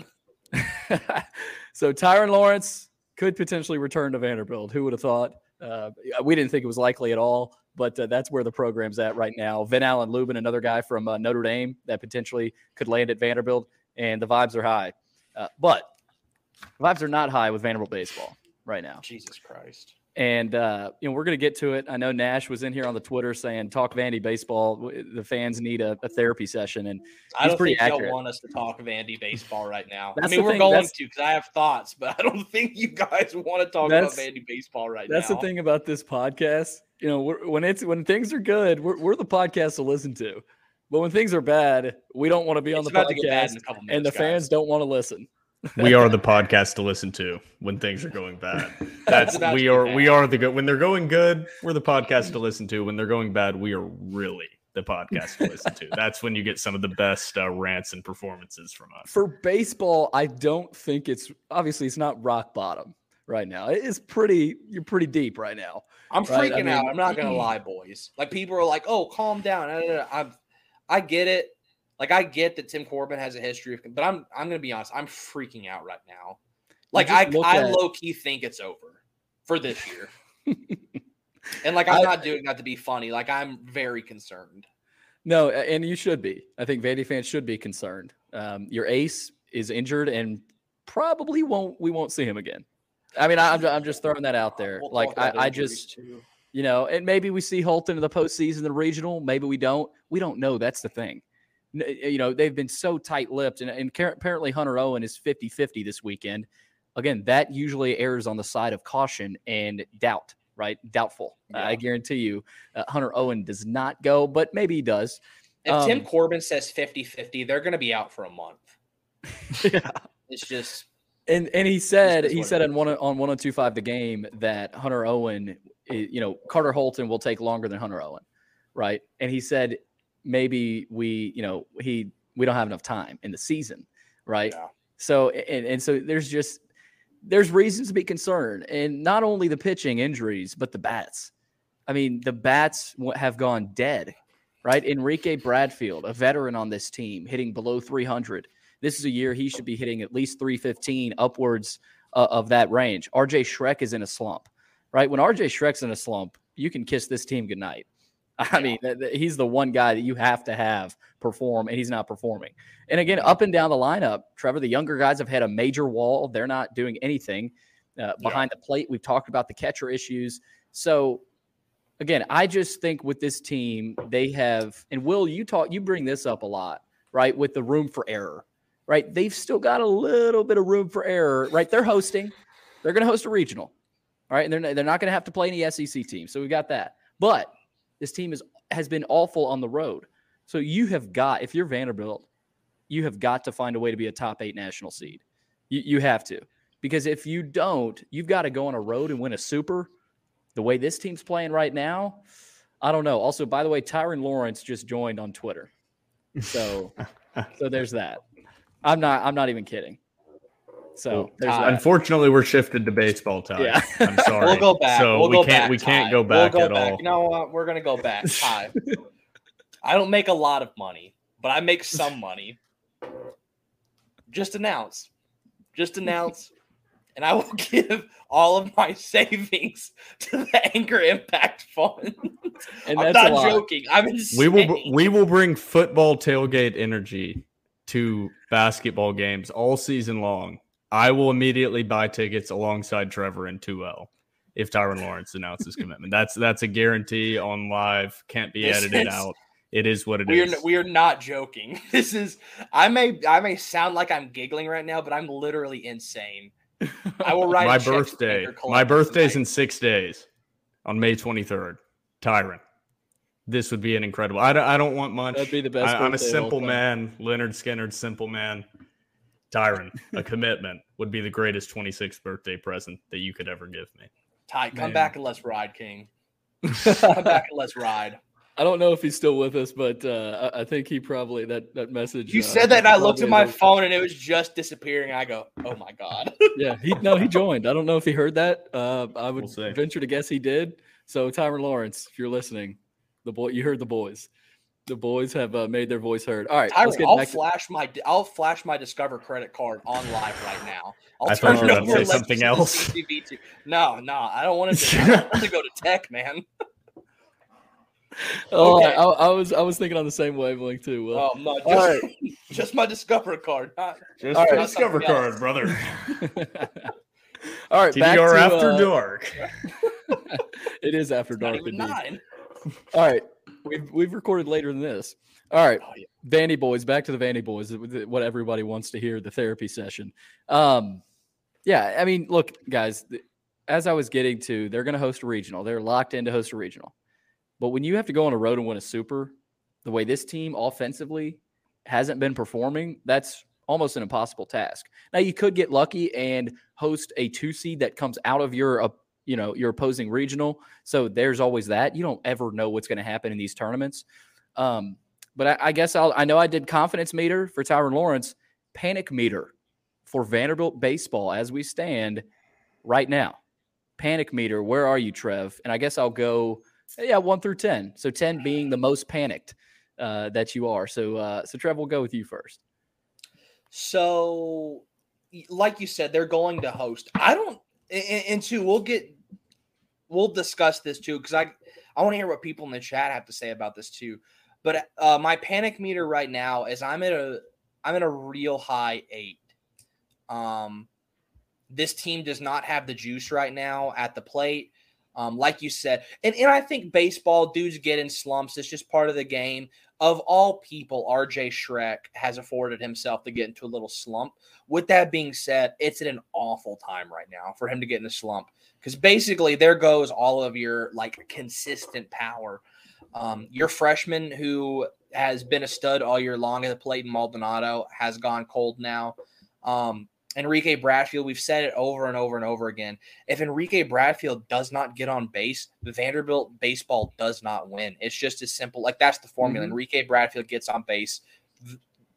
So Tyron Lawrence could potentially return to Vanderbilt. Who would have thought? We didn't think it was likely at all, but that's where the program's at right now. Vin Allen Lubin, another guy from Notre Dame that potentially could land at Vanderbilt, and the vibes are high. But the vibes are not high with Vanderbilt baseball right now. Jesus Christ. And, we're going to get to it. I know Nash was in here on the Twitter saying, talk Vandy baseball. The fans need a therapy session. And I don't think accurate. y'all want us to talk Vandy baseball right now. We're going to because I have thoughts, but I don't think you guys want to talk about Vandy baseball right now. That's the thing about this podcast. When things are good, we're the podcast to listen to. But when things are bad, we don't want to be on the podcast, and the fans don't want to listen. We are the podcast to listen to when things are going bad. We are the good. When they're going good, we're the podcast to listen to. When they're going bad, we are really the podcast to listen to. That's when you get some of the best rants and performances from us. For baseball, I don't think it's not rock bottom right now. You're pretty deep right now. I'm freaking out. I'm not gonna lie, boys. Like, people are like, "Oh, calm down." I get it. Like, I get that Tim Corbin has a history of, but I'm going to be honest. I'm freaking out right now. Like, I low key think it's over for this year. And like, I'm not doing that to be funny. Like, I'm very concerned. No, and you should be. I think Vandy fans should be concerned. Your ace is injured and probably we won't see him again. I mean, I'm just throwing that out there. I just, and maybe we see Holton in the postseason, the regional. Maybe we don't. We don't know. That's the thing. They've been so tight-lipped, and apparently Hunter Owen is 50-50 this weekend. Again, that usually errs on the side of caution and doubt, right? Doubtful. Yeah. I guarantee you Hunter Owen does not go, but maybe he does. If Tim Corbin says 50-50, they're going to be out for a month. Yeah. It's just – And he said on 102.5 The Game that Hunter Owen, Carter Holton will take longer than Hunter Owen, right? And he said – maybe we don't have enough time in the season, right? Yeah. So and so there's just there's reasons to be concerned. And not only the pitching injuries, but the bats. I mean, the bats have gone dead, right? Enrique Bradfield, a veteran on this team, hitting below 300. This is a year he should be hitting at least 315, upwards of that range. RJ Schreck is in a slump, right? When RJ Schreck's in a slump, you can kiss this team goodnight. I mean, he's the one guy that you have to have perform, and he's not performing. And again, up and down the lineup, Trevor, the younger guys have had a major wall. They're not doing anything behind the plate. We've talked about the catcher issues. So, again, I just think with this team, they have – and Will, you bring this up a lot, right, with the room for error, right? They've still got a little bit of room for error, right? They're hosting. They're going to host a regional, all right? And they're not going to have to play any SEC team. So we got that. But this team has been awful on the road. So you have got – if you're Vanderbilt, you have got to find a way to be a top 8 national seed. You have to. Because if you don't, you've got to go on a road and win a super. The way this team's playing right now, I don't know. Also, by the way, Tyron Lawrence just joined on Twitter. So there's that. I'm not even kidding. So unfortunately, we're shifted to baseball time. Yeah. I'm sorry. We'll go back. So we can't go back at all. You know what? We're gonna go back. Ty. I don't make a lot of money, but I make some money. Just announce, and I will give all of my savings to the Anchor Impact Fund. And I'm that's not joking. I'm insane. We will bring football tailgate energy to basketball games all season long. I will immediately buy tickets alongside Trevor and 2L if Tyron Lawrence announces commitment. That's a guarantee on live. Can't be edited out. It is what it is. We are not joking. This is. I may sound like I'm giggling right now, but I'm literally insane. I will write my birthday. My birthday's in 6 days, on May 23rd. Tyron, this would be an incredible. I don't want much. That'd be the best. I'm a simple man. Leonard Skinner, simple man. Tyron, a commitment would be the greatest 26th birthday present that you could ever give me. Ty, come back and let's ride, King. Come back and let's ride. I don't know if he's still with us, but I think he probably that message. You said that, and I looked at my phone, and it was just disappearing. I go, "Oh my god!" Yeah, he joined. I don't know if he heard that. I would venture to guess he did. So, Tyron Lawrence, if you're listening, you heard the boys. The boys have made their voice heard. All right, Tyron, I'll flash my Discover credit card on live right now. I thought you were going to say something else. No, I don't want to go to Tech, man. Oh, okay. I was thinking on the same wavelength too. Will. Oh no, just my Discover card. Just my Discover card, brother. All right, TDR after dark. It is after dark. Not even 9. All right, we've recorded later than this. All right, Vandy boys. Back to the Vandy boys. What everybody wants to hear, the therapy session. Yeah, I mean, look, guys. As I was getting to, they're going to host a regional. They're locked in to host a regional. But when you have to go on a road and win a super, the way this team offensively hasn't been performing, that's almost an impossible task. Now, you could get lucky and host a 2 seed that comes out of your opposing regional. So there's always that. You don't ever know what's going to happen in these tournaments. But I guess I know I did confidence meter for Tyron Lawrence, panic meter for Vanderbilt baseball as we stand right now. Panic meter, where are you, Trev? And I guess I'll go 1 through 10. So 10 being the most panicked that you are. So Trev, we'll go with you first. So, like you said, they're going to host. We'll discuss this too, because I want to hear what people in the chat have to say about this too. But my panic meter right now is I'm at a real high 8. This team does not have the juice right now at the plate. Like you said, and I think baseball dudes get in slumps. It's just part of the game. Of all people, RJ Schreck has afforded himself to get into a little slump. With that being said, it's at an awful time right now for him to get in a slump, because basically there goes all of your consistent power. Your freshman who has been a stud all year long at the plate in Maldonado has gone cold now. Enrique Bradfield, we've said it over and over and over again. If Enrique Bradfield does not get on base, Vanderbilt baseball does not win. It's just as simple. That's the formula. Mm-hmm. Enrique Bradfield gets on base.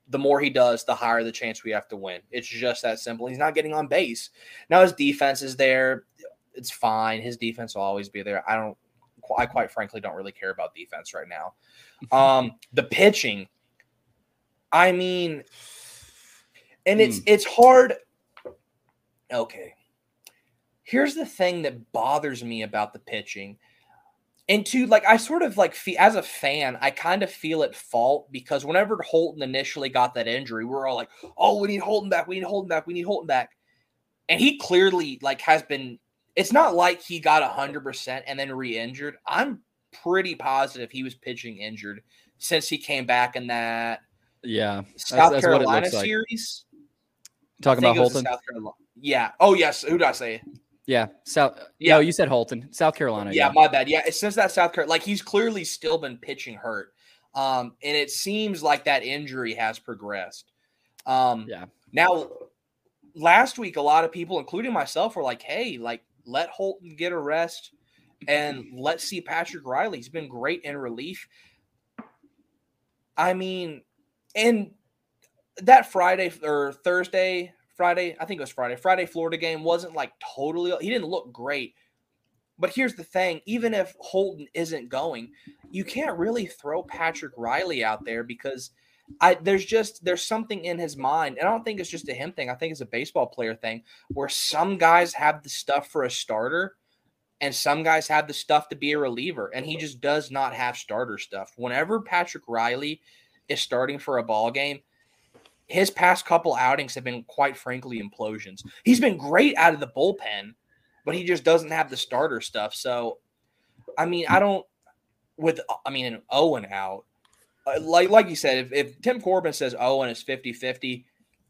the more he does, the higher the chance we have to win. It's just that simple. He's not getting on base. Now his defense is there. It's fine. His defense will always be there. I quite frankly don't really care about defense right now. The pitching, I mean, and it's hard. Okay. Here's the thing that bothers me about the pitching. And I sort of as a fan, I kind of feel at fault because whenever Holton initially got that injury, we're all like, oh, we need Holton back. We need Holton back. We need Holton back. And he clearly has been, it's not like he got 100% and then re-injured. I'm pretty positive he was pitching injured since he came back in that South Carolina series. Talking about Holton? South Carolina. Yeah. Oh, yes. Who did I say? Yeah. No, you said Holton. South Carolina. Yeah, my bad. Yeah, since that South Carolina, he's clearly still been pitching hurt. And it seems like that injury has progressed. Now, last week, a lot of people, including myself, were like, hey, let Holton get a rest and let's see Patrick Riley. He's been great in relief. I mean, and that Friday, I think it was Friday, Florida game wasn't totally, he didn't look great. But here's the thing, even if Holton isn't going, you can't really throw Patrick Riley out there because there's something in his mind. And I don't think it's just a him thing. I think it's a baseball player thing where some guys have the stuff for a starter and some guys have the stuff to be a reliever. And he just does not have starter stuff. Whenever Patrick Riley is starting for a ball game, his past couple outings have been, quite frankly, implosions. He's been great out of the bullpen, but he just doesn't have the starter stuff. So, I mean, an Owen out, like you said, if Tim Corbin says Owen is 50-50,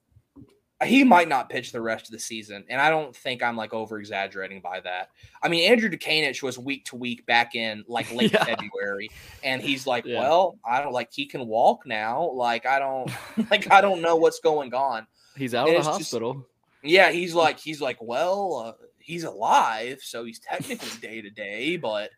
he might not pitch the rest of the season. And I don't think I'm over-exaggerating by that. I mean, Andrew Dukanich was week to week back in late February. And he's well, I don't he can walk now. I don't know what's going on. He's out of the hospital. He's he's alive. So he's technically day to day, but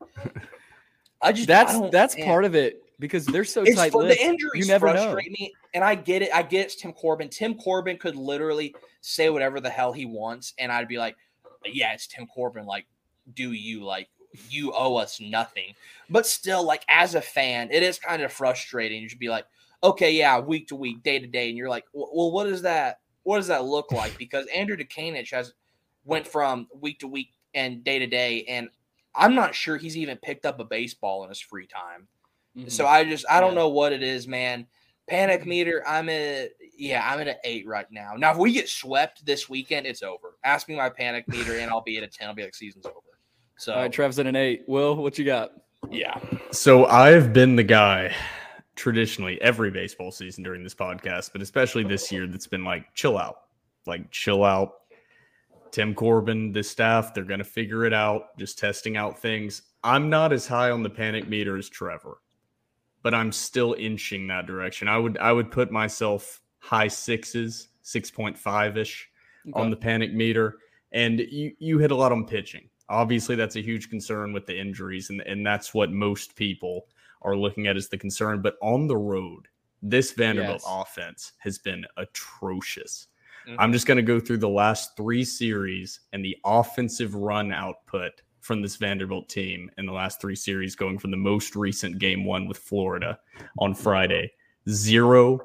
that's part of it. Because they're so tight-lipped, the injuries frustrate me, and I get it. It's Tim Corbin. Tim Corbin could literally say whatever the hell he wants, and I'd be like, "Yeah, it's Tim Corbin. Do you you owe us nothing?" But still, as a fan, it is kind of frustrating. You should be like, "Okay, yeah, week to week, day to day," and you're like, "Well, what does that look like?" Because Andrew Dukanich went from week to week and day to day, and I'm not sure he's even picked up a baseball in his free time. Mm-hmm. So I don't know what it is, man. Panic meter, I'm at an 8 right now. Now, if we get swept this weekend, it's over. Ask me my panic meter, and I'll be at a 10. I'll be season's over. So, all right, Trev's at an 8. Will, what you got? Yeah. So I've been the guy traditionally every baseball season during this podcast, but especially this year that's been chill out. Chill out. Tim Corbin, the staff, they're going to figure it out, just testing out things. I'm not as high on the panic meter as Trevor, but I'm still inching that direction. I would put myself high 6s, 6.5-ish on the panic meter. And you hit a lot on pitching. Obviously, that's a huge concern with the injuries, and that's what most people are looking at as the concern. But on the road, this Vanderbilt offense has been atrocious. Mm-hmm. I'm just going to go through the last 3 series and the offensive run output from this Vanderbilt team in the last 3 series, going from the most recent game 1 with Florida on Friday, 0-2-2.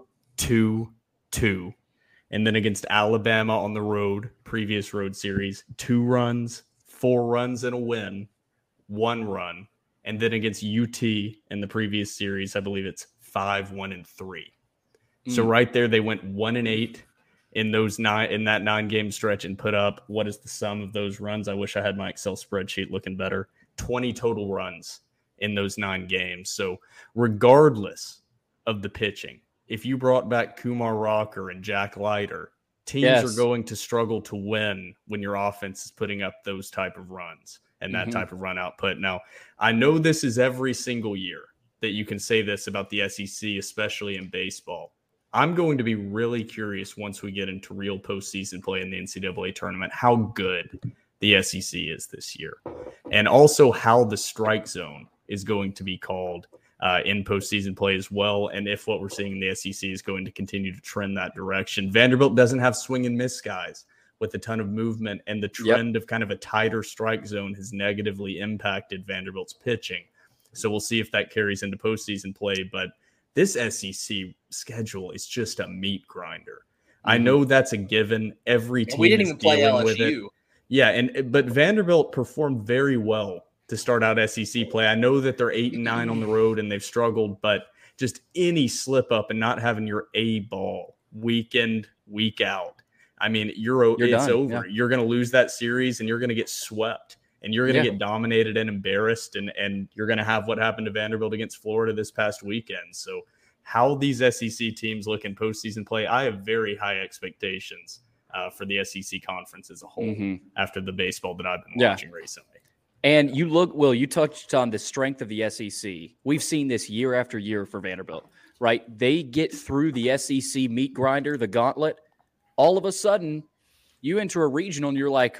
And then against Alabama on the road, previous road series, 2 runs, 4 runs and a win, 1 run. And then against UT in the previous series, I believe it's 5-1-3. So right there, they went 1-8 in that 9-game stretch and put up, what is the sum of those runs? I wish I had my Excel spreadsheet looking better. 20 total runs in those 9 games. So regardless of the pitching, if you brought back Kumar Rocker and Jack Leiter, teams are going to struggle to win when your offense is putting up those type of runs and that type of run output. Now, I know this is every single year that you can say this about the SEC, especially in baseball. I'm going to be really curious once we get into real postseason play in the NCAA tournament, how good the SEC is this year. And also how the strike zone is going to be called in postseason play as well. And if what we're seeing in the SEC is going to continue to trend that direction, Vanderbilt doesn't have swing and miss guys with a ton of movement, and the trend of kind of a tighter strike zone has negatively impacted Vanderbilt's pitching. So we'll see if that carries into postseason play. But this SEC schedule is just a meat grinder. I know that's a given. Every team we didn't is even play dealing LSU. with it. Yeah, but Vanderbilt performed very well to start out SEC play. I know that they're 8-9 on the road and they've struggled, but just any slip up and not having your A ball week in, week out. I mean, it's done. over. Yeah. You're going to lose that series and you're going to get swept and you're going to get dominated and embarrassed. And you're going to have what happened to Vanderbilt against Florida this past weekend. So how these SEC teams look in postseason play, I have very high expectations for the SEC conference as a whole after the baseball that I've been watching recently. And you look, Will, you touched on the strength of the SEC. We've seen this year after year for Vanderbilt, right? They get through the SEC meat grinder, the gauntlet. All of a sudden, you enter a regional and you're like,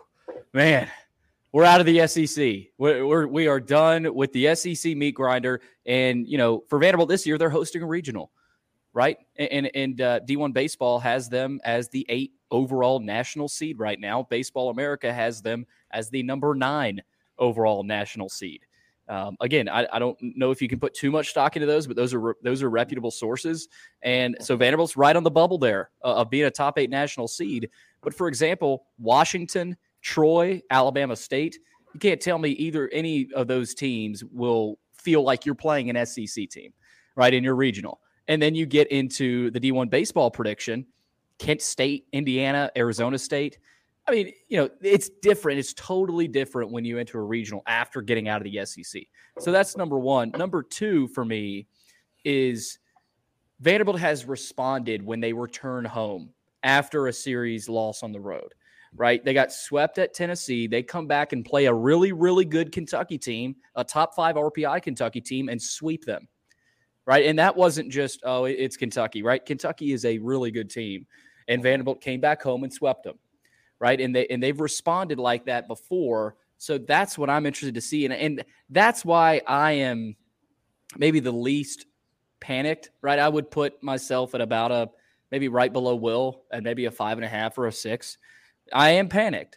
man, we're out of the SEC. We are done with the SEC meat grinder. And, for Vanderbilt this year, they're hosting a regional, right? And D1 Baseball has them as the 8th overall national seed right now. Baseball America has them as the number 9 overall national seed. Again, I don't know if you can put too much stock into those, but those are reputable sources. And so Vanderbilt's right on the bubble there of being a top 8 national seed. But for example, Washington, Troy, Alabama State, you can't tell me any of those teams will feel like you're playing an SEC team, right, in your regional. And then you get into the D1 baseball prediction, Kent State, Indiana, Arizona State. I mean, it's different. It's totally different when you enter a regional after getting out of the SEC. So that's number one. Number two for me is Vanderbilt has responded when they return home after a series loss on the road, right? They got swept at Tennessee. They come back and play a really, really good Kentucky team, a top 5 RPI Kentucky team, and sweep them, right? And that wasn't just, it's Kentucky, right? Kentucky is a really good team, and Vanderbilt came back home and swept them. Right. And they've responded like that before. So that's what I'm interested to see. And that's why I am maybe the least panicked. Right. I would put myself at about maybe right below Will and maybe a 5.5 or a 6. I am panicked.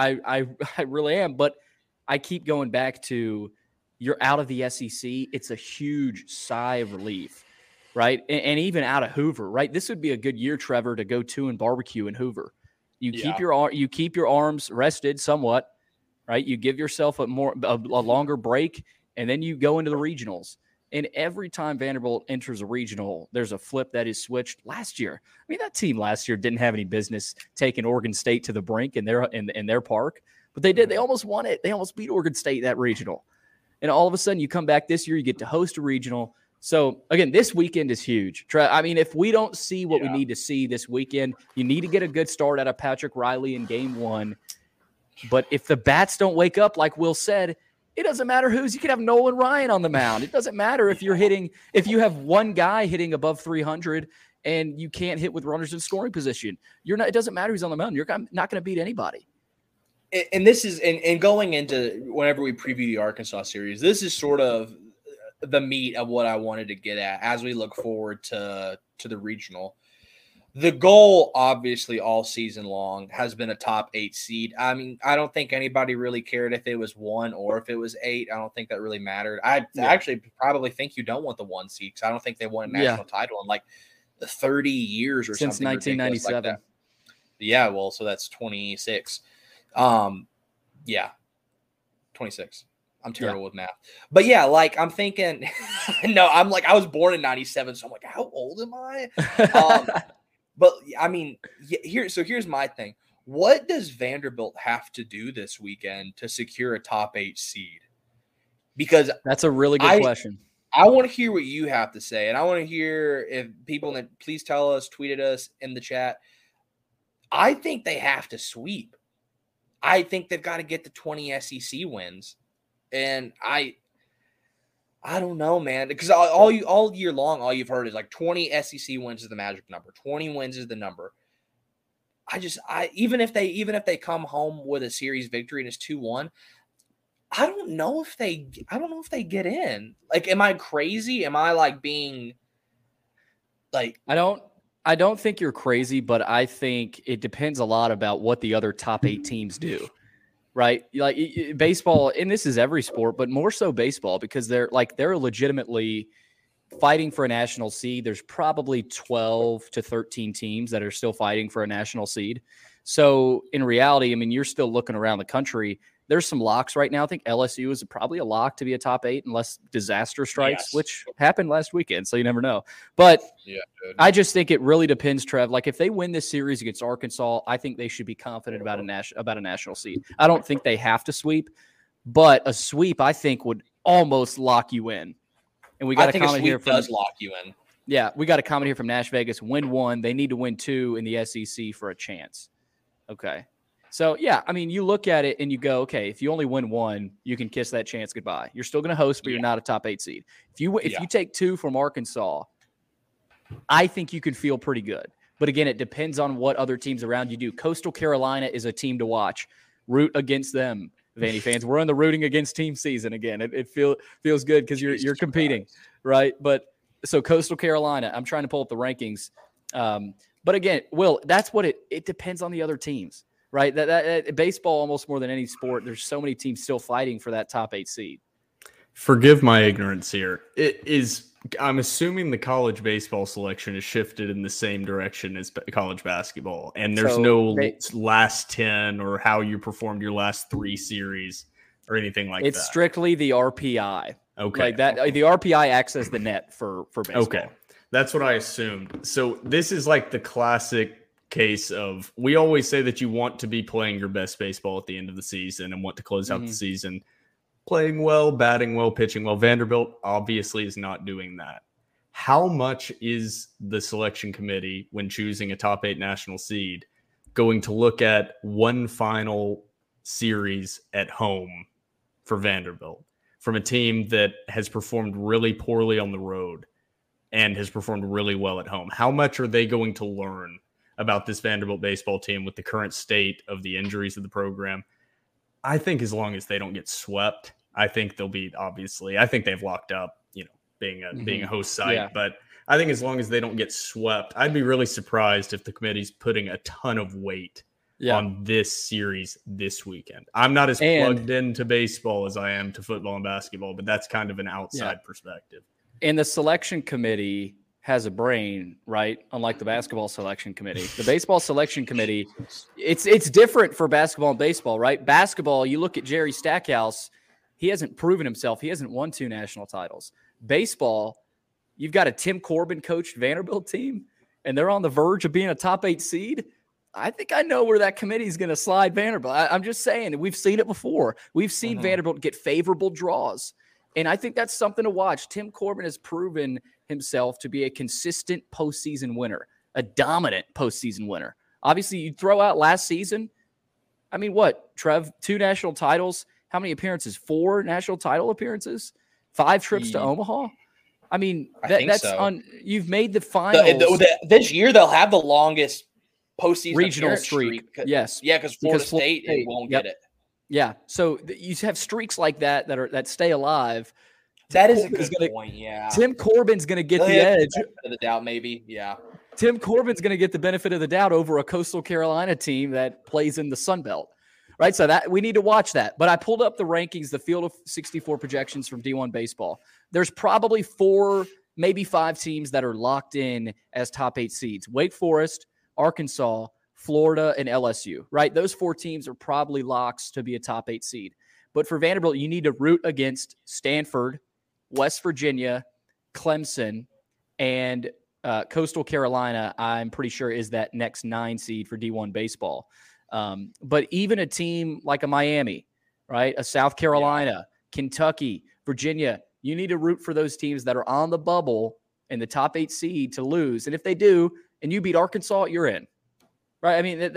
I really am. But I keep going back to you're out of the SEC. It's a huge sigh of relief. Right. And even out of Hoover. Right. This would be a good year, Trevor, to go to and barbecue in Hoover. You keep your arms rested somewhat, right? You give yourself a longer break, and then you go into the regionals. And every time Vanderbilt enters a regional, there's a flip that is switched. Last year, I mean, that team last year didn't have any business taking Oregon State to the brink in their park, but they did. They almost won it. They almost beat Oregon State that regional. And all of a sudden, you come back this year, you get to host a regional. So, again, this weekend is huge. I mean, if we don't see what we need to see this weekend, you need to get a good start out of Patrick Riley in game 1. But if the bats don't wake up, like Will said, it doesn't matter who's. You could have Nolan Ryan on the mound. It doesn't matter if if you have one guy hitting above 300 and you can't hit with runners in scoring position. It doesn't matter who's on the mound. You're not going to beat anybody. And this is, and going into whenever we preview the Arkansas series, this is sort of the meat of what I wanted to get at as we look forward to the regional. The goal, obviously, all season long has been a top 8 seed. I mean, I don't think anybody really cared if it was 1 or if it was 8. I don't think that really mattered. I actually probably think you don't want the 1 seed because I don't think they won a national title in like 30 years or since something. Since 1997. Like that. Yeah, well, so that's 26. 26. I'm terrible with math. But yeah, like I'm thinking, I was born in 97. So I'm like, how old am I? But I mean, here's my thing. What does Vanderbilt have to do this weekend to secure a top 8 seed? Because that's a really good question. I want to hear what you have to say. And I want to hear if people that please tell us, tweet at us in the chat. I think they have to sweep. I think they've got to get the 20 SEC wins. And I don't know, man, because all year long, all you've heard is like 20 SEC wins is the magic number. 20 wins is the number. Even if they come home with a series victory and it's 2-1, I don't know if they get in. Like, am I crazy? Am I like being like? I don't think you're crazy, but I think it depends a lot about what the other top 8 teams do. Right? Like baseball, and this is every sport, but more so baseball, because they're legitimately fighting for a national seed. There's probably 12 to 13 teams that are still fighting for a national seed. So in reality, I mean, you're still looking around the country. There's some locks right now. I think LSU is probably a lock to be a top 8 unless disaster strikes, which happened last weekend. So you never know. But I just think it really depends, Trev. Like if they win this series against Arkansas, I think they should be confident about a national seed. I don't think they have to sweep, but a sweep I think would almost lock you in. And we got a comment here from does lock you in. Yeah, we got a comment here from Nash Vegas. Win 1, they need to win 2 in the SEC for a chance. Okay. So, yeah, I mean, you look at it and you go, okay, if you only win 1, you can kiss that chance goodbye. You're still going to host, but you're not a top 8 seed. If you take 2 from Arkansas, I think you can feel pretty good. But again, it depends on what other teams around you do. Coastal Carolina is a team to watch. Root against them, Vandy fans. We're in the rooting against team season again. It feels good because you're competing, right? But so Coastal Carolina, I'm trying to pull up the rankings. But again, Will, that's what it depends on the other teams. Right, that baseball almost more than any sport. There's so many teams still fighting for that top 8 seed. Forgive my ignorance here. I'm assuming the college baseball selection is shifted in the same direction as college basketball, and there's last 10 or how you performed your last 3 series or anything like that. It's strictly the RPI. Okay, like that. The RPI acts as the net for baseball. Okay, that's what I assumed. So this is like the classic case of, we always say that you want to be playing your best baseball at the end of the season and want to close out the season playing well, batting well, pitching well. Vanderbilt obviously is not doing that. How much is the selection committee, when choosing a top 8 national seed, going to look at one final series at home for Vanderbilt from a team that has performed really poorly on the road and has performed really well at home? How much are they going to learn about this Vanderbilt baseball team with the current state of the injuries of the program? I think as long as they don't get swept, I think they'll be, obviously, I think they've locked up, being a host site. Yeah. But I think as long as they don't get swept, I'd be really surprised if the committee's putting a ton of weight on this series this weekend. I'm not as plugged into baseball as I am to football and basketball, but that's kind of an outside perspective. And the selection committee has a brain, right? Unlike the basketball selection committee. The baseball selection committee, it's different for basketball and baseball, right? Basketball, you look at Jerry Stackhouse, he hasn't proven himself. He hasn't won 2 national titles. Baseball, you've got a Tim Corbin coached Vanderbilt team, and they're on the verge of being a top 8 seed. I think I know where that committee is going to slide Vanderbilt. I'm just saying, we've seen it before. We've seen Vanderbilt get favorable draws, and I think that's something to watch. Tim Corbin has proven himself to be a consistent postseason winner, a dominant postseason winner. Obviously, you throw out last season. I mean, what, Trev? 2 national titles. How many appearances? 4 national title appearances. 5 trips to Omaha. I mean, that's so. You've made the finals. This year they'll have the longest postseason regional streak. Yes, because Florida State won't get it. Yeah, so you have streaks like that stay alive. That is a good point. Yeah, Tim Corbin's going to get the edge. Benefit of the doubt, maybe. Yeah, Tim Corbin's going to get the benefit of the doubt over a Coastal Carolina team that plays in the Sun Belt. Right, so that we need to watch that. But I pulled up the rankings, the Field of 64 projections from D1 Baseball. There's probably 4, maybe 5 teams that are locked in as top 8 seeds. Wake Forest, Arkansas, Florida, and LSU. Right, those 4 teams are probably locks to be a top 8 seed. But for Vanderbilt, you need to root against Stanford, West Virginia, Clemson, and Coastal Carolina. I'm pretty sure is that next 9 seed for D1 Baseball. But even a team like a Miami, right? A South Carolina, Kentucky, Virginia, you need to root for those teams that are on the bubble in the top 8 seed to lose. And if they do, and you beat Arkansas, you're in, right? I mean,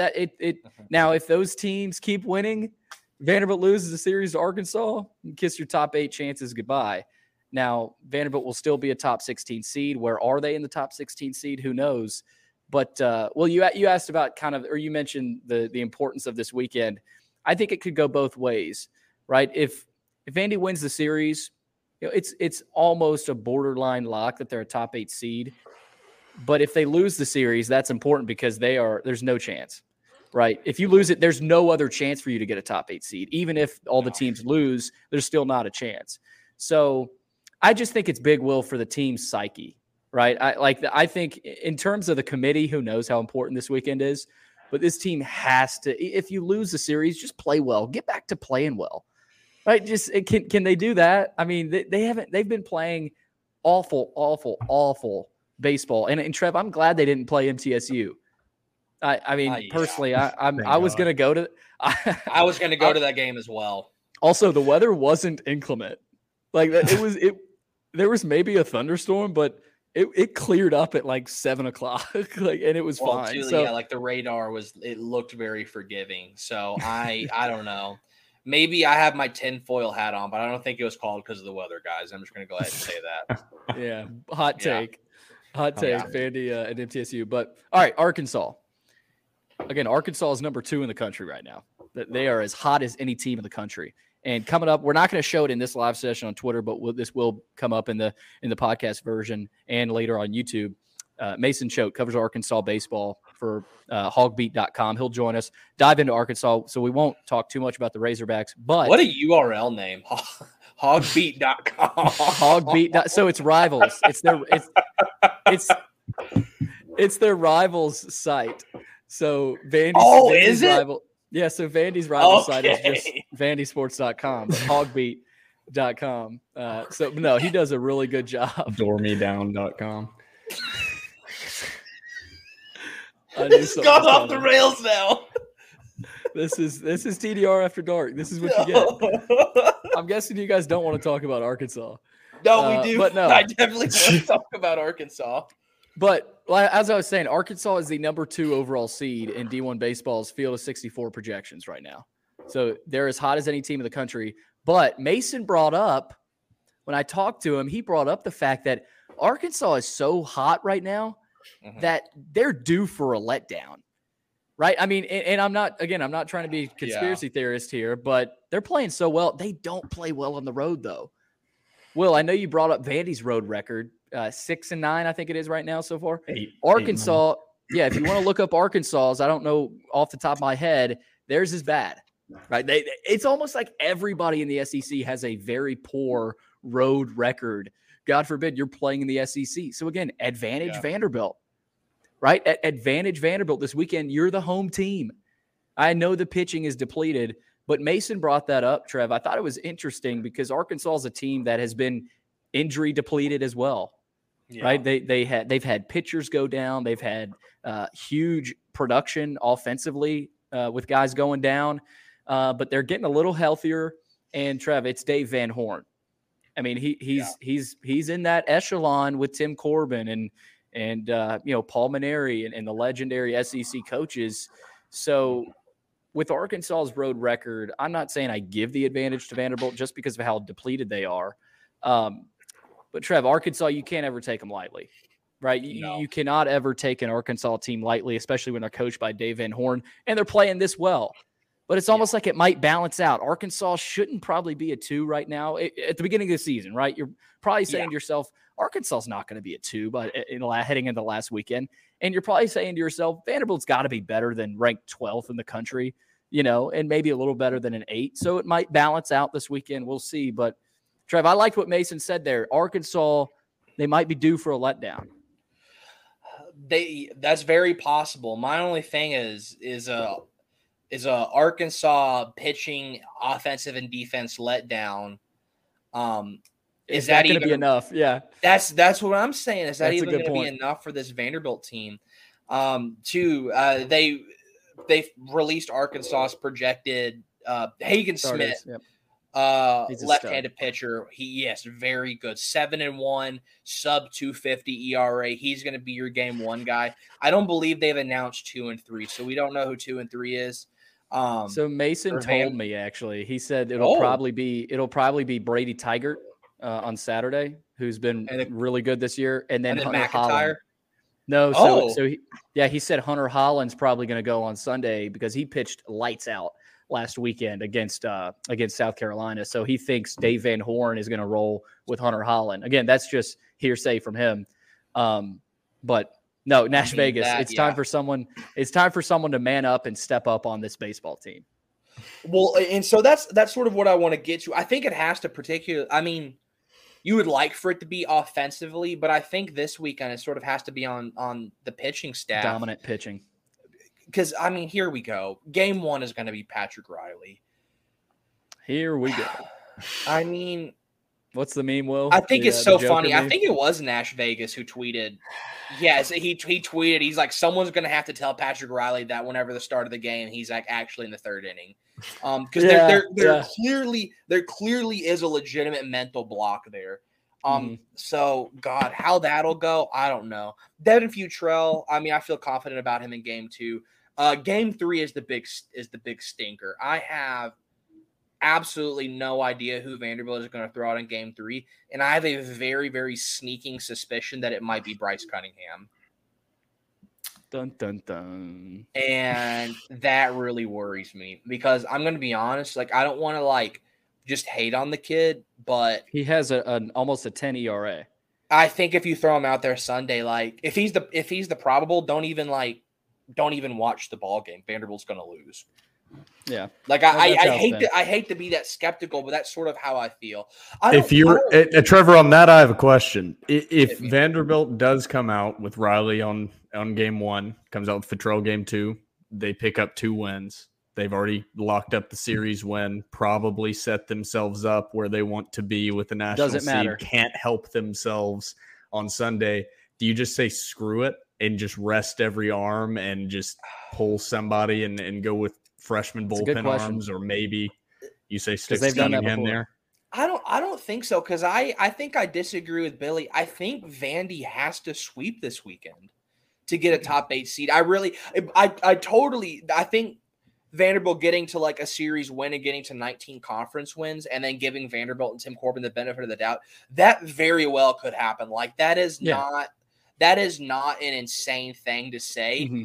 now if those teams keep winning, Vanderbilt loses a series to Arkansas, you kiss your top 8 chances goodbye. Now, Vanderbilt will still be a top 16 seed. Where are they in the top 16 seed? Who knows? But, well, you asked about or you mentioned the importance of this weekend. I think it could go both ways, right? If if Vandy wins the series, it's almost a borderline lock that they're a top 8 seed. But if they lose the series, that's important because there's no chance, right? If you lose it, there's no other chance for you to get a top 8 seed. Even if all the teams lose, there's still not a chance. So I just think it's big will for the team's psyche, right? I think in terms of the committee, who knows how important this weekend is, but this team has to, if you lose the series, just play well, get back to playing well, right? Just can they do that? I mean, they've been playing awful baseball. And Trev, I'm glad they didn't play MTSU. I mean, personally, I was going to go to I was going to go to that game as well. Also, the weather wasn't inclement. Like there was maybe a thunderstorm, but it cleared up at like 7:00, and it was fine. Too, so, yeah, like the radar it looked very forgiving. So I don't know. Maybe I have my tinfoil hat on, but I don't think it was called because of the weather, guys. I'm just going to go ahead and say that. Yeah, hot take. Vandy and MTSU. But all right, Arkansas. Again, Arkansas is number 2 in the country right now. They are as hot as any team in the country. And coming up, we're not going to show it in this live session on Twitter, but this will come up in the podcast version and later on YouTube. Mason Choate covers Arkansas baseball for hogbeat.com. He'll join us, dive into Arkansas. So we won't talk too much about the Razorbacks. But what a URL name, hogbeat.com. Hogbeat. So it's rivals. It's their rivals site. So Vandy's rival. Yeah, so Vandy's rival site is just vandysports.com, hogbeat.com. So no, he does a really good job. Doormedown.com. It's gone off the rails now. This is TDR After Dark. This is what you get. I'm guessing you guys don't want to talk about Arkansas. No, we do. But no. I definitely want to talk about Arkansas. But as I was saying, Arkansas is the number 2 overall seed in D1 baseball's field of 64 projections right now. So they're as hot as any team in the country. But Mason brought up, when I talked to him, he brought up the fact that Arkansas is so hot right now that they're due for a letdown. Right? I mean, and I'm not trying to be a conspiracy theorist here, but they're playing so well. They don't play well on the road, though. Will, I know you brought up Vandy's road record. 6-9, I think it is right now so far. Arkansas, if you want to look up Arkansas's, I don't know off the top of my head, theirs is bad, right? It's almost like everybody in the SEC has a very poor road record. God forbid you're playing in the SEC. So again, advantage Vanderbilt, right? Advantage Vanderbilt this weekend. You're the home team. I know the pitching is depleted, but Mason brought that up, Trev. I thought it was interesting because Arkansas is a team that has been injury depleted as well. Yeah. Right. They've had pitchers go down. They've had huge production offensively with guys going down, but they're getting a little healthier. And Trev, it's Dave Van Horn. I mean, he's in that echelon with Tim Corbin and Paul Maneri and the legendary SEC coaches. So with Arkansas's road record, I'm not saying I give the advantage to Vanderbilt just because of how depleted they are. But Trev, Arkansas, you can't ever take them lightly, right? You cannot ever take an Arkansas team lightly, especially when they're coached by Dave Van Horn and they're playing this well. But it's almost like it might balance out. Arkansas shouldn't probably be a 2 right now at the beginning of the season, right? You're probably saying to yourself, Arkansas is not going to be a 2 but heading into last weekend. And you're probably saying to yourself, Vanderbilt's got to be better than ranked 12th in the country, and maybe a little better than an 8. So it might balance out this weekend. We'll see. But Trev, I liked what Mason said there. Arkansas, they might be due for a letdown. That's very possible. My only thing is a Arkansas pitching offensive and defense letdown. Is that going to be enough? Yeah, that's what I'm saying. Is that even going to be enough for this Vanderbilt team? They released Arkansas's projected Hagen Smith. Yep. Left-handed pitcher. Very good. 7-1, sub 250 ERA. He's going to be your game 1 guy. I don't believe they've announced 2 and 3, so we don't know who 2 and 3 is. So Mason told me actually. He said it'll probably be Brady Tigert on Saturday, who's been really good this year, and then Hunter Holland. No, he said Hunter Holland's probably going to go on Sunday because he pitched lights out last weekend against South Carolina. So he thinks Dave Van Horn is going to roll with Hunter Holland. Again, that's just hearsay from him. But no, Nash Vegas. It's time for someone. It's time for someone to man up and step up on this baseball team. Well, and so that's sort of what I want to get to. I think it has to I mean, you would like for it to be offensively, but I think this weekend it sort of has to be on the pitching staff. Dominant pitching. Because, I mean, here we go. Game 1 is going to be Patrick Riley. Here we go. I mean, what's the meme, Will? I think it's so funny. Meme? I think it was Nash Vegas who tweeted. Yes, he tweeted. He's like, someone's going to have to tell Patrick Riley that whenever the start of the game, he's like actually in the third inning. Because there clearly is a legitimate mental block there. So God, how that'll go, I don't know. Devin Futrell, I mean, I feel confident about him in game 2. Game 3 is the big stinker. I have absolutely no idea who Vanderbilt is going to throw out in game 3, and I have a very, very sneaking suspicion that it might be Bryce Cunningham. Dun dun dun. And that really worries me because I'm going to be honest, like I don't want to just hate on the kid, but he has an almost a 10 ERA. I think if you throw him out there Sunday, if he's the probable, don't even watch the ball game. Vanderbilt's going to lose. Yeah. I hate to be that skeptical, but that's sort of how I feel. Trevor, on that, I have a question. If Vanderbilt does come out with Riley on game 1, comes out with Futrell game 2, they pick up 2 wins. They've already locked up the series win, probably set themselves up where they want to be with the national Doesn't seed. matter. Can't help themselves on Sunday. Do you just say screw it and just rest every arm and just pull somebody and go with freshman bullpen arms, or maybe you say stick Cunningham there? I don't think so, because I think I disagree with Billy. I think Vandy has to sweep this weekend to get a top 8 seed. I think Vanderbilt getting to a series win and getting to 19 conference wins and then giving Vanderbilt and Tim Corbin the benefit of the doubt, that very well could happen. That is not an insane thing to say. Mm-hmm.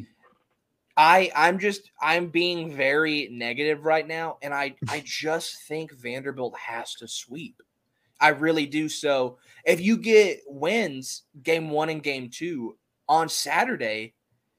I'm being very negative right now, and I just think Vanderbilt has to sweep. I really do. So if you get wins game 1 and game 2 on Saturday,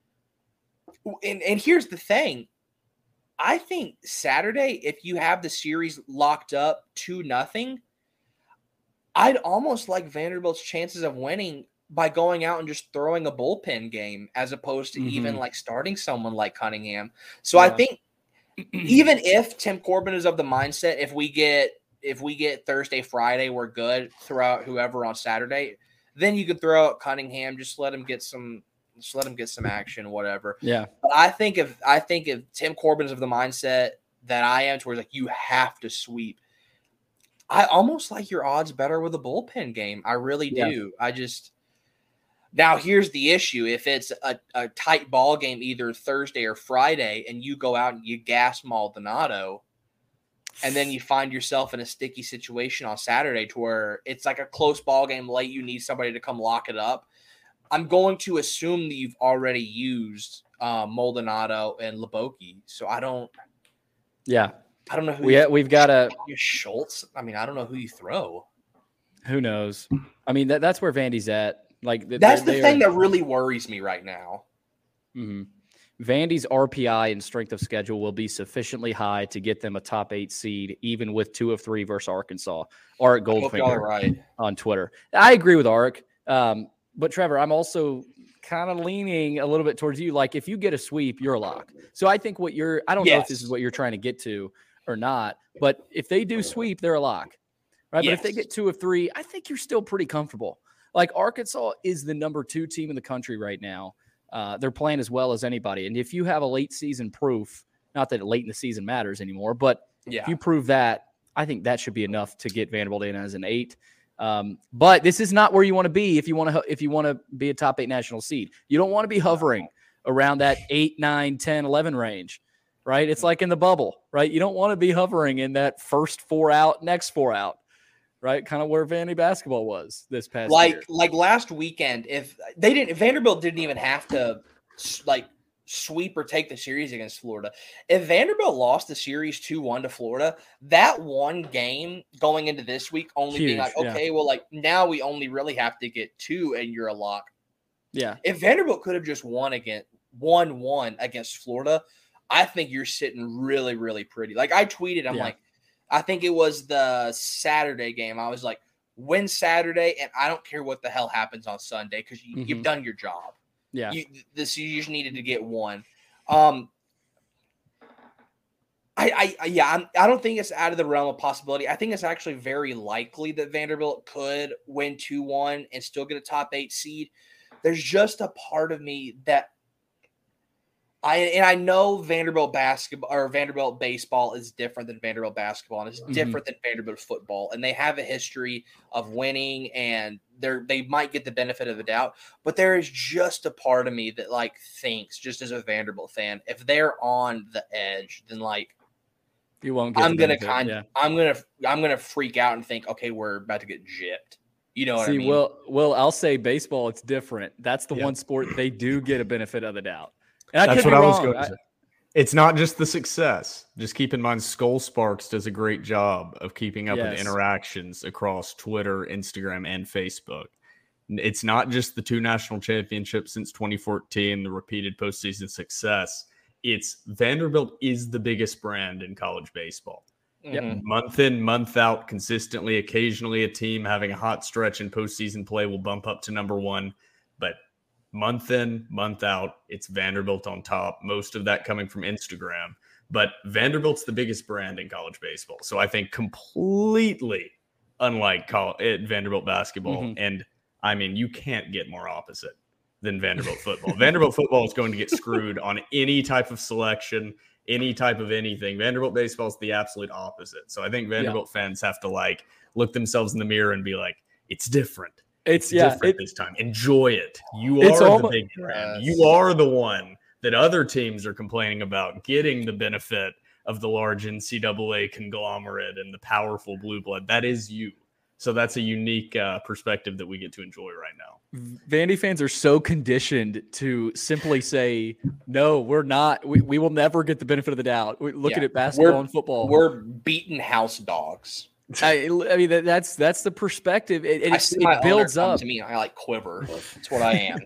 and here's the thing, I think Saturday, if you have the series locked up 2-0, I'd almost like Vanderbilt's chances of winning by going out and just throwing a bullpen game as opposed to even starting someone like Cunningham. So I think even if Tim Corbin is of the mindset, if we get Thursday, Friday, we're good, throw out whoever on Saturday, then you can throw out Cunningham, just let him get some action, whatever. Yeah. But I think if Tim Corbin is of the mindset that I am, towards you have to sweep, I almost like your odds better with a bullpen game. I really do. Now here's the issue. If it's a tight ball game either Thursday or Friday and you go out and you gas Maldonado and then you find yourself in a sticky situation on Saturday to where it's a close ball game late, you need somebody to come lock it up, I'm going to assume that you've already used Maldonado and Leboki. So I don't know who we've got a Schultz. I mean, I don't know who you throw. Who knows? I mean, that's where Vandy's at. That's the thing that really worries me right now. Mm-hmm. Vandy's RPI and strength of schedule will be sufficiently high to get them a top 8 seed, even with 2 of 3 versus Arkansas. Arik Goldfinger on Twitter. I agree with Arik. But Trevor, I'm also kind of leaning a little bit towards you. If you get a sweep, you're a lock. So I think I don't know if this is what you're trying to get to or not, but if they do sweep, they're a lock, right? But if they get 2 of 3, I think you're still pretty comfortable. Arkansas is the number 2 team in the country right now. They're playing as well as anybody. And if you have a late season proof, not that late in the season matters anymore, but if you prove that, I think that should be enough to get Vanderbilt in as an 8. But this is not where you want to be if you want to be a top 8 national seed. You don't want to be hovering around that 8, 9, 10, 11 range, right? It's like in the bubble, right? You don't want to be hovering in that first 4 out, next 4 out, right? Kind of where Vandy basketball was this past year. Like last weekend, if Vanderbilt didn't even have to sweep or take the series against Florida. If Vanderbilt lost the series 2-1 to Florida, that one game going into this week only being like, okay, well, like now we only really have to get 2 and you're a lock. Yeah. If Vanderbilt could have just won 1-1 against Florida, I think you're sitting really, really pretty. Like I tweeted, I'm like, I think it was the Saturday game. I was like, win Saturday, and I don't care what the hell happens on Sunday because you've done your job. Yeah. You just needed to get one. I don't think it's out of the realm of possibility. I think it's actually very likely that Vanderbilt could win 2-1 and still get a top 8 seed. There's just a part of me that I know Vanderbilt basketball or Vanderbilt baseball is different than Vanderbilt basketball, and it's different than Vanderbilt football, and they have a history of winning, and they might get the benefit of the doubt. But there is just a part of me that like thinks, just as a Vanderbilt fan, if they're on the edge, then like you won't get. I'm gonna freak out and think, okay, we're about to get gypped. You know what I mean? Well, I'll say baseball. It's different. That's the one sport they do get a benefit of the doubt. And that's what I was going to say. It's not just the success. Just keep in mind, Skull Sparks does a great job of keeping up with interactions across Twitter, Instagram, and Facebook. It's not just the 2 national championships since 2014, the repeated postseason success. It's Vanderbilt is the biggest brand in college baseball. Yep. Month in, month out, consistently. Occasionally, a team having a hot stretch in postseason play will bump up to number 1, but month in, month out, it's Vanderbilt on top. Most of that coming from Instagram. But Vanderbilt's the biggest brand in college baseball. So I think completely unlike Vanderbilt basketball. And, I mean, you can't get more opposite than Vanderbilt football. Vanderbilt football is going to get screwed on any type of selection, any type of anything. Vanderbilt baseball is the absolute opposite. So I think Vanderbilt fans have to, like, look themselves in the mirror and be like, it's different. It's different this time. Enjoy it. You are the big brand. You are the one that other teams are complaining about getting the benefit of the large NCAA conglomerate and the powerful blue blood. That is you. So that's a unique perspective that we get to enjoy right now. Vandy fans are so conditioned to simply say, no, we're not. We will never get the benefit of the doubt. We're looking at basketball and football. We're beating house dogs. I mean, that's the perspective. It builds up to me. I like quiver. That's what I am.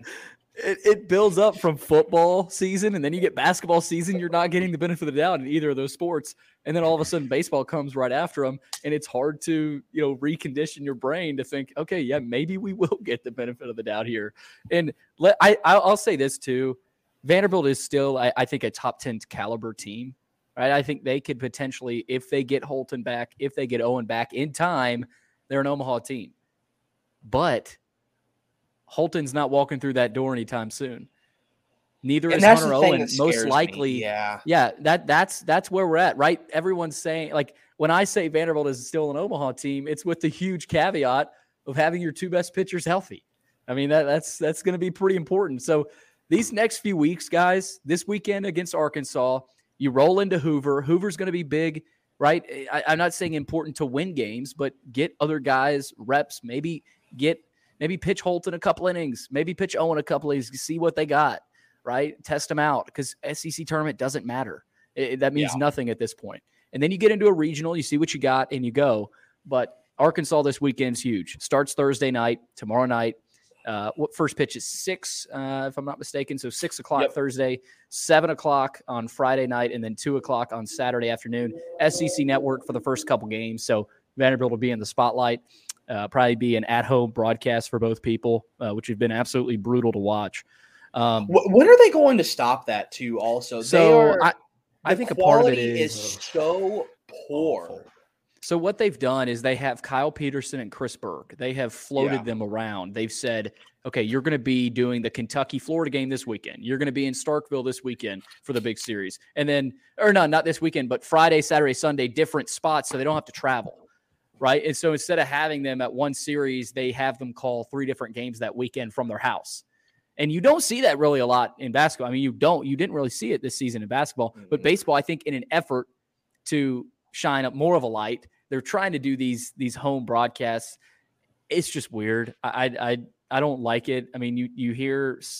It builds up from football season, and then you get basketball season. You're not getting the benefit of the doubt in either of those sports, and then all of a sudden baseball comes right after them, and it's hard to recondition your brain to think, okay, yeah, maybe we will get the benefit of the doubt here. And I'll say this too: Vanderbilt is still, I think, a top 10 caliber team. Right, I think they could potentially, if they get Holton back, if they get Owen back in time, they're an Omaha team. But Holton's not walking through that door anytime soon. Neither is Hunter Owen. Most likely, that's where we're at, right? Everyone's saying, like, when I say Vanderbilt is still an Omaha team, it's with the huge caveat of having your 2 best pitchers healthy. I mean, that's going to be pretty important. So these next few weeks, guys, this weekend against Arkansas, you roll into Hoover. Hoover's going to be big, right? I'm not saying important to win games, but get other guys reps. Maybe pitch Holton a couple innings. Maybe pitch Owen a couple innings. See what they got, right? Test them out because SEC tournament doesn't matter. That means nothing at this point. And then you get into a regional. You see what you got, and you go. But Arkansas this weekend's huge. Starts Thursday night, tomorrow night. First pitch is 6, if I'm not mistaken. So 6 o'clock Thursday, 7 o'clock on Friday night, and then 2 o'clock on Saturday afternoon. SEC Network for the first couple games. So Vanderbilt will be in the spotlight. Probably be an at-home broadcast for both people, which have been absolutely brutal to watch. When are they going to stop that too? Also, so I think a part of it is so poor. Awful. So what they've done is they have Kyle Peterson and Chris Berg. They have floated them around. They've said, okay, you're going to be doing the Kentucky-Florida game this weekend. You're going to be in Starkville this weekend for the big series. And then, or no, not this weekend, but Friday, Saturday, Sunday, different spots so they don't have to travel, right? And so instead of having them at one series, they have them call 3 different games that weekend from their house. And you don't see that really a lot in basketball. I mean, you didn't really see it this season in basketball. But baseball, I think in an effort to shine up more of a light, they're trying to do these home broadcasts. It's just weird. I don't like it. I mean, you hear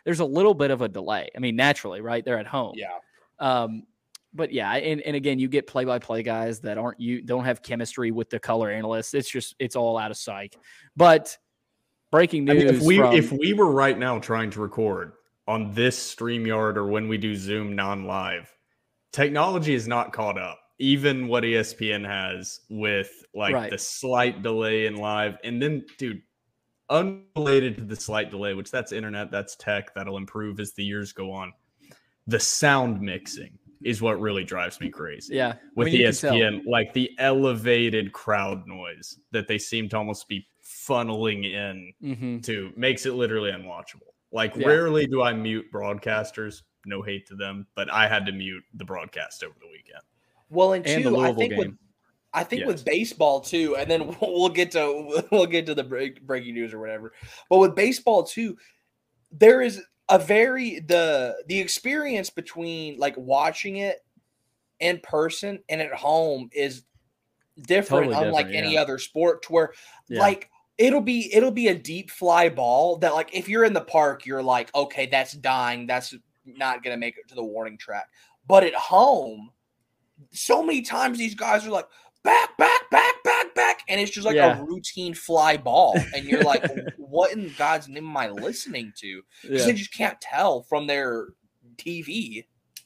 there's a little bit of a delay. I mean, naturally, right? They're at home. Yeah. But yeah, and again, you get play-by-play guys that don't have chemistry with the color analysts. It's all out of sight. But breaking news. If we were right now trying to record on this StreamYard or when we do Zoom non-live, technology is not caught up. Even what ESPN has with the slight delay in live. And then, dude, unrelated to the slight delay, which that's internet, that's tech, that'll improve as the years go on. The sound mixing is what really drives me crazy. Yeah. With ESPN, like the elevated crowd noise that they seem to almost be funneling in to makes it literally unwatchable. Rarely do I mute broadcasters. No hate to them, but I had to mute the broadcast over the weekend. Well, and the Louisville game. I think with baseball too, and then we'll get to the breaking news or whatever. But with baseball too, there is a the experience between watching it in person and at home is different, unlike any other sport. To where it'll be a deep fly ball that if you're in the park, you're like, okay, that's dying, that's not gonna make it to the warning track. But at home, so many times these guys are like back, and it's just a routine fly ball, and you're like, what in God's name am I listening to? Because they just can't tell from their TV.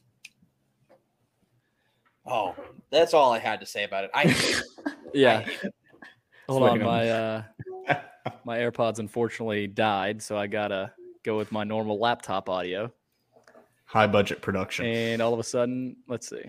Oh, that's all I had to say about it. Hold on, my AirPods unfortunately died, so I gotta go with my normal laptop audio. High budget production, and all of a sudden, let's see.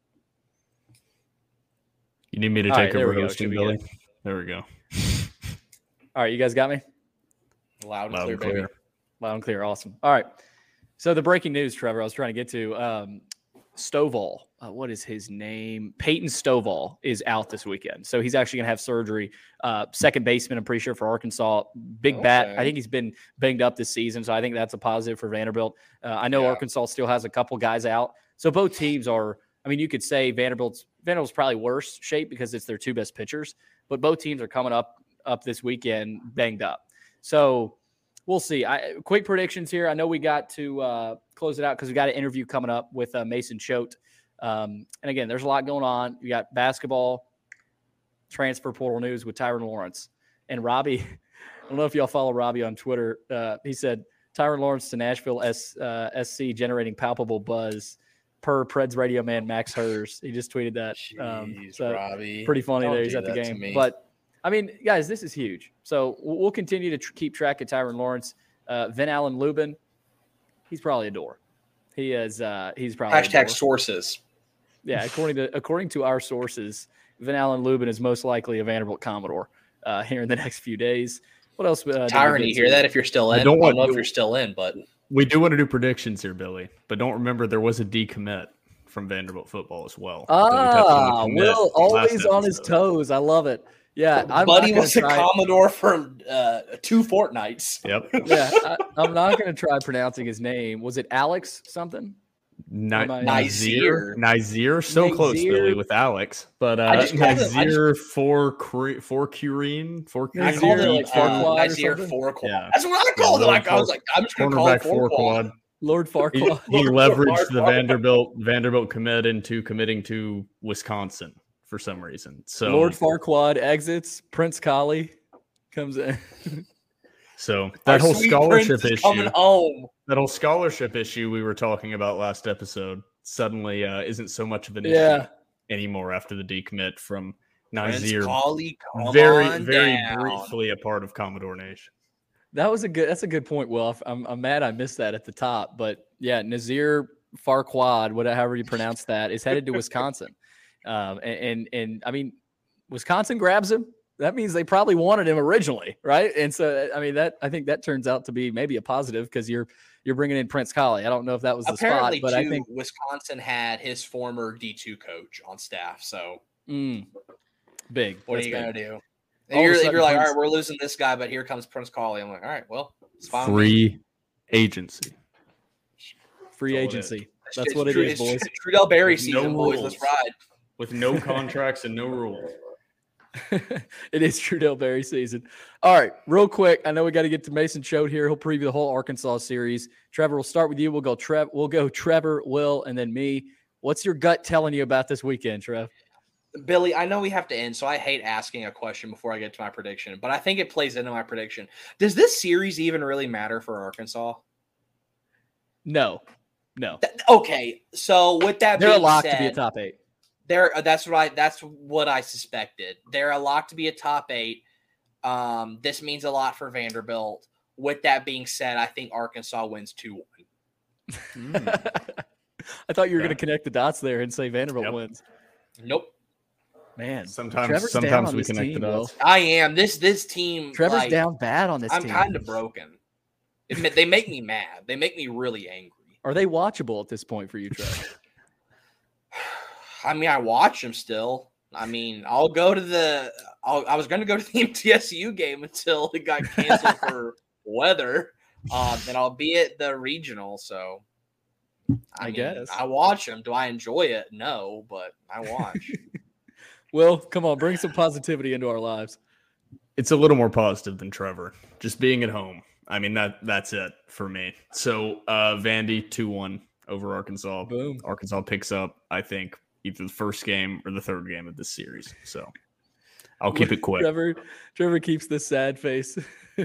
You need me to take over hosting, Billy? There we go. All right, you guys got me? Loud and clear, baby. Loud and clear, awesome. All right. So the breaking news, Trevor, I was trying to get to, Stovall. What is his name? Peyton Stovall is out this weekend. So he's actually going to have surgery. Second baseman, I'm pretty sure, for Arkansas. Big bat. I think he's been banged up this season, so I think that's a positive for Vanderbilt. I know Arkansas still has a couple guys out. So both teams are – I mean, you could say Vanderbilt's probably worse shape because it's their two best pitchers, but both teams are coming up this weekend banged up. So we'll see. Quick predictions here. I know we got to close it out because we got an interview coming up with Mason Choate. And again, there's a lot going on. You got basketball, transfer portal news with Tyron Lawrence. And Robbie, I don't know if y'all follow Robbie on Twitter. He said, Tyron Lawrence to Nashville SC generating palpable buzz. Per Preds radio man Max Hers. He just tweeted that. So Robbie. Pretty funny there. He's at the game. But, I mean, guys, this is huge. So we'll continue to keep track of Tyron Lawrence. Vin Allen Lubin, he's probably a door. He is. He's probably hashtag sources. Yeah, according to our sources, Vin Allen Lubin is most likely a Vanderbilt Commodore here in the next few days. What else? Tyron, you hear that? If you're still in, I don't know if you're still in, but we do want to do predictions here, Billy. But don't remember there was a decommit from Vanderbilt football as well. Will always on his toes. I love it. Yeah, Buddy was a Commodore for 2 fortnights. Yep. Yeah, I'm not going to try pronouncing his name. Was it Alex something? Nazir. So close, Billy, with Alex. But Nazir for Curine. I called it like Nazir Fourquad. Yeah. That's what I called it. I was like, I'm just going to call it Fourquad. Lord Farquaad. He leveraged the Vanderbilt commit into committing to Wisconsin for some reason. So Lord Farquaad exits. Prince Collie comes in. So that whole scholarship issue coming home. That whole scholarship issue we were talking about last episode suddenly isn't so much of an issue anymore after the decommit from Nazir. Very briefly a part of Commodore Nation. That's a good point, Will. I'm mad I missed that at the top, but yeah, Nazir Farquaad, however you pronounce that, is headed to Wisconsin. And I mean, Wisconsin grabs him. That means they probably wanted him originally, right? And so, I mean, I think that turns out to be maybe a positive because you're bringing in Prince Collie. I don't know if that was the spot, but I think Wisconsin had his former D2 coach on staff. So big. What are you gonna do? You're like, all right, we're losing this guy, but here comes Prince Collie. I'm like, all right, well, it's fine. Free agency. That's what it is, boys. Trudell Berry season, boys. Let's ride. With no contracts and no rules. It is Trudell Berry season. All right, real quick. I know we got to get to Mason Choate here. He'll preview the whole Arkansas series. Trevor, we'll start with you. We'll go Trevor, Will, and then me. What's your gut telling you about this weekend, Trev? Billy, I know we have to end, so I hate asking a question before I get to my prediction, but I think it plays into my prediction. Does this series even really matter for Arkansas? No. Okay, so with that They're being a lock said, to be a top 8. That's right. That's what I suspected. They're a lock to be a top 8. This means a lot for Vanderbilt. With that being said, I think Arkansas wins 2-1. I thought you were going to connect the dots there and say Vanderbilt wins. Nope. Man, Sometimes we connect the dots. I am. This team. Trevor's down bad on this team. I'm kind of broken. They make me mad. They make me really angry. Are they watchable at this point for you, Trevor? I mean, I watch them still. I mean, I was going to go to the MTSU game until it got canceled for weather. Then I'll be at the regional. So I guess I watch them. Do I enjoy it? No, but I watch. Well, come on, bring some positivity into our lives. It's a little more positive than Trevor. Just being at home. I mean, that's it for me. So Vandy 2-1 over Arkansas. Boom. Arkansas picks up, I think, either the first game or the third game of this series. So I'll keep it quick. Trevor keeps the sad face.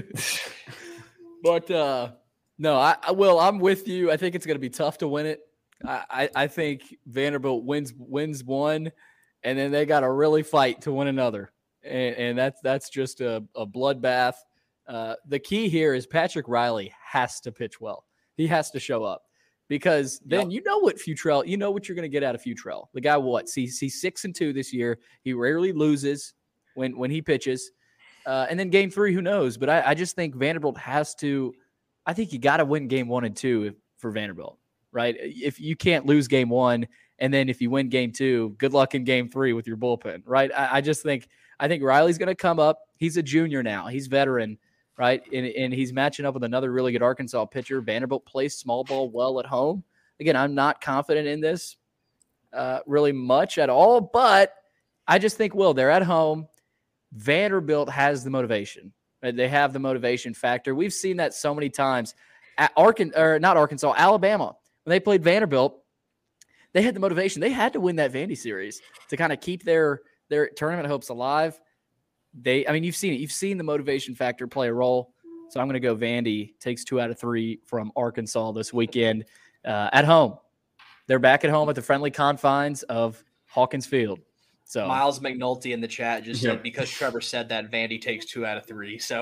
But no, I will. I'm with you. I think it's going to be tough to win it. I think Vanderbilt wins one, and then they got to really fight to win another. And that's just a bloodbath. The key here is Patrick Riley has to pitch well. He has to show up. Because then you know what Futrell, you know what you're going to get out of Futrell. The guy, he's 6-2 this year. He rarely loses when he pitches. And then game 3, who knows? But I just think Vanderbilt has to. I think you got to win game 1 and 2 for Vanderbilt, right? If you can't lose game 1, and then if you win game 2, good luck in game 3 with your bullpen, right? I think Riley's going to come up. He's a junior now. He's veteran. Right, and he's matching up with another really good Arkansas pitcher. Vanderbilt plays small ball well at home. Again, I'm not confident in this really much at all, but I just think, they're at home. Vanderbilt has the motivation. Right? They have the motivation factor. We've seen that so many times. At Alabama, when they played Vanderbilt, they had the motivation. They had to win that Vandy series to kind of keep their tournament hopes alive. You've seen it. You've seen the motivation factor play a role. So I'm going to go Vandy takes 2 out of 3 from Arkansas this weekend at home. They're back at home at the friendly confines of Hawkins Field. So Miles McNulty in the chat just said, because Trevor said that, Vandy takes 2 out of 3. So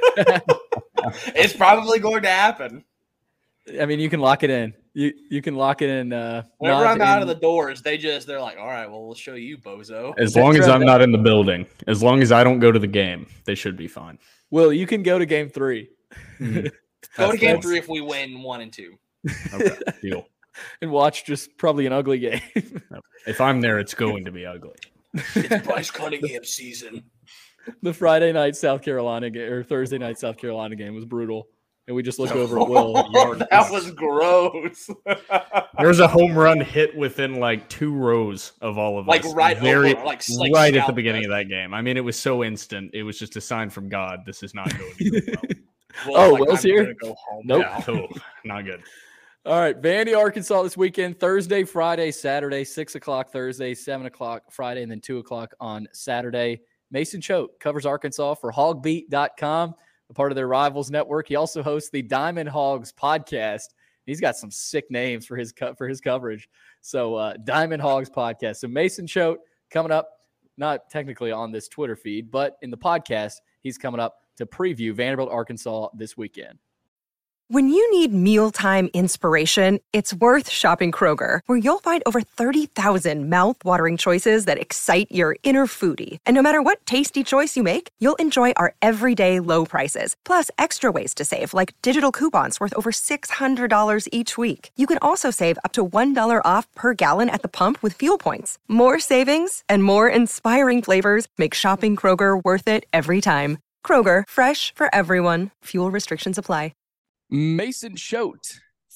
it's probably going to happen. I mean, you can lock it in. You can lock it in. Whenever I'm out of the doors, they're like, all right, well, we'll show you, bozo. As long as I'm not in the building, as long as I don't go to the game, they should be fine. Will, you can go to game 3. Go to game 3 if we win 1 and 2. Okay, deal. And watch just probably an ugly game. If I'm there, it's going to be ugly. It's Bryce Cunningham season. The Friday night South Carolina game or Thursday night South Carolina game was brutal. And we just look over at Will. That was gross. There's a home run hit within like 2 rows of all of us. Right at the beginning of that game. I mean, it was so instant. It was just a sign from God. This is not going to go well. Will's here? Go home. Nope. Oh, not good. All right. Vandy, Arkansas this weekend. Thursday, Friday, Saturday, 6 o'clock Thursday, 7 o'clock Friday, and then 2 o'clock on Saturday. Mason Choate covers Arkansas for hogbeat.com. A part of their Rivals Network. He also hosts the Diamond Hogs podcast. He's got some sick names for his coverage. So Diamond Hogs podcast. So Mason Choate coming up, not technically on this Twitter feed, but in the podcast, he's coming up to preview Vanderbilt, Arkansas this weekend. When you need mealtime inspiration, it's worth shopping Kroger, where you'll find over 30,000 mouth-watering choices that excite your inner foodie. And no matter what tasty choice you make, you'll enjoy our everyday low prices, plus extra ways to save, like digital coupons worth over $600 each week. You can also save up to $1 off per gallon at the pump with fuel points. More savings and more inspiring flavors make shopping Kroger worth it every time. Kroger, fresh for everyone. Fuel restrictions apply. Mason Choate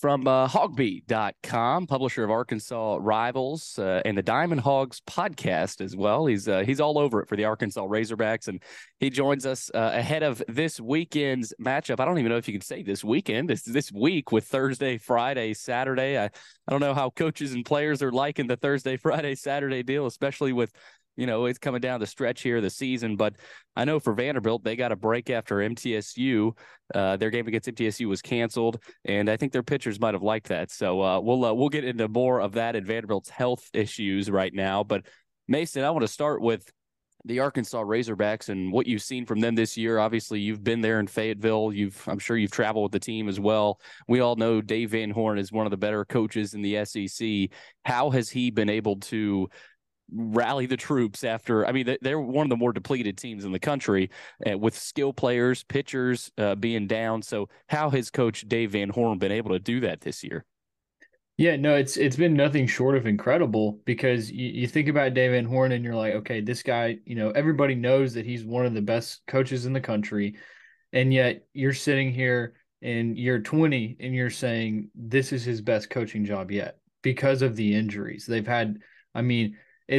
from hogbeat.com, publisher of Arkansas Rivals and the Diamond Hogs podcast as well. He's all over it for the Arkansas Razorbacks, and he joins us ahead of this weekend's matchup. I don't even know if you can say this weekend. It's this week with Thursday, Friday, Saturday. I don't know how coaches and players are liking the Thursday, Friday, Saturday deal, especially with it's coming down the stretch here of the season. But I know for Vanderbilt, they got a break after MTSU. Their game against MTSU was canceled, and I think their pitchers might have liked that. So we'll get into more of that and Vanderbilt's health issues right now. But Mason, I want to start with the Arkansas Razorbacks and what you've seen from them this year. Obviously, you've been there in Fayetteville. I'm sure you've traveled with the team as well. We all know Dave Van Horn is one of the better coaches in the SEC. How has he been able to rally the troops after? I mean, they're one of the more depleted teams in the country with skill players, pitchers being down. So how has Coach Dave Van Horn been able to do that this year? Yeah, no, it's been nothing short of incredible, because you think about Dave Van Horn and you're like, okay, this guy, everybody knows that he's one of the best coaches in the country. And yet you're sitting here and you're 20 and you're saying this is his best coaching job yet because of the injuries they've had. I mean,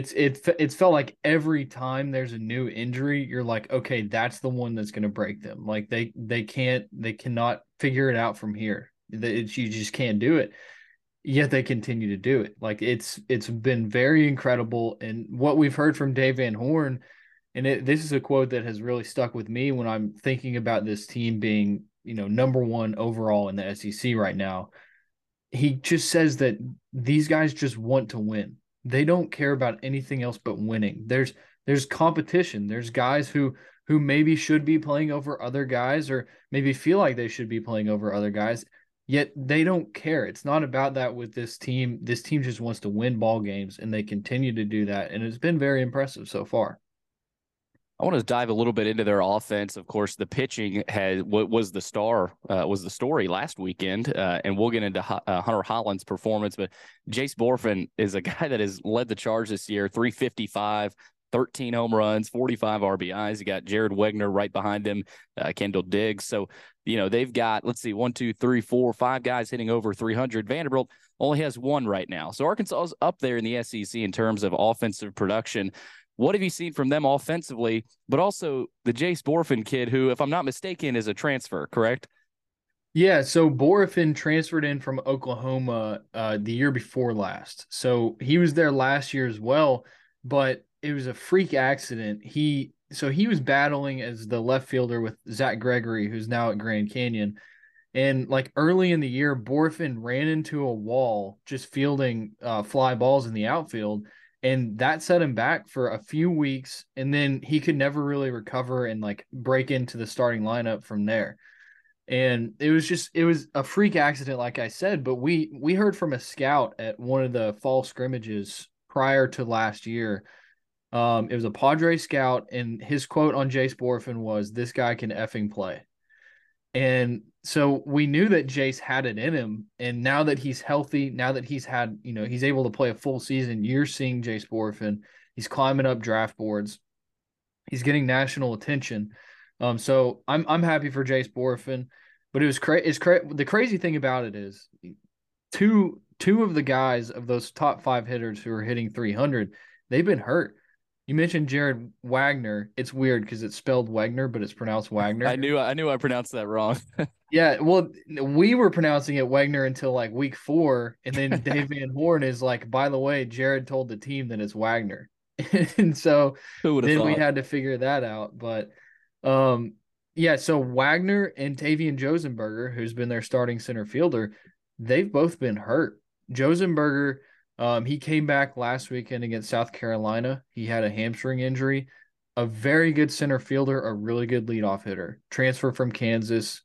it's felt like every time there's a new injury, you're like, okay, that's the one that's going to break them. Like they cannot figure it out from here. You just can't do it. Yet they continue to do it. Like it's been very incredible. And what we've heard from Dave Van Horn, and this is a quote that has really stuck with me when I'm thinking about this team being, number one overall in the SEC right now. He just says that these guys just want to win. They don't care about anything else but winning. There's competition. There's guys who maybe should be playing over other guys, or maybe feel like they should be playing over other guys, yet they don't care. It's not about that with this team. This team just wants to win ball games, and they continue to do that, and it's been very impressive so far. I want to dive a little bit into their offense. Of course, the pitching was the story last weekend, and we'll get into Hunter Holland's performance. But Jace Borfin is a guy that has led the charge this year, 355, 13 home runs, 45 RBIs. You got Jared Wegner right behind him, Kendall Diggs. So, they've got, 1, 2, 3, 4, 5 guys hitting over 300. Vanderbilt only has one right now. So Arkansas is up there in the SEC in terms of offensive production. What have you seen from them offensively, but also the Jace Borfin kid, who, if I'm not mistaken, is a transfer, correct? Yeah, so Borfin transferred in from Oklahoma the year before last. So he was there last year as well, but it was a freak accident. He was battling as the left fielder with Zach Gregory, who's now at Grand Canyon. And early in the year, Borfin ran into a wall just fielding fly balls in the outfield. And that set him back for a few weeks, and then he could never really recover and break into the starting lineup from there. And it was a freak accident, like I said, but we heard from a scout at one of the fall scrimmages prior to last year. It was a Padre scout, and his quote on Jace Borfin was, "This guy can effing play." And so we knew that Jace had it in him. And now that he's healthy, now that he's had, he's able to play a full season, you're seeing Jace Borfin. He's climbing up draft boards. He's getting national attention. So I'm happy for Jace Borfin. But it was the crazy thing about it is two of the guys of those top 5 hitters who are hitting 300, they've been hurt. You mentioned Jared Wagner. It's weird because it's spelled Wagner, but it's pronounced Wagner. I knew I pronounced that wrong. Yeah, well, we were pronouncing it Wagner until week 4, and then Dave Van Horn is like, by the way, Jared told the team that it's Wagner. And so then we had to figure that out. But yeah, so Wagner and Tavian Josenberger, who's been their starting center fielder, they've both been hurt. Josenberger, he came back last weekend against South Carolina. He had a hamstring injury. A very good center fielder, a really good leadoff hitter. Transfer from Kansas.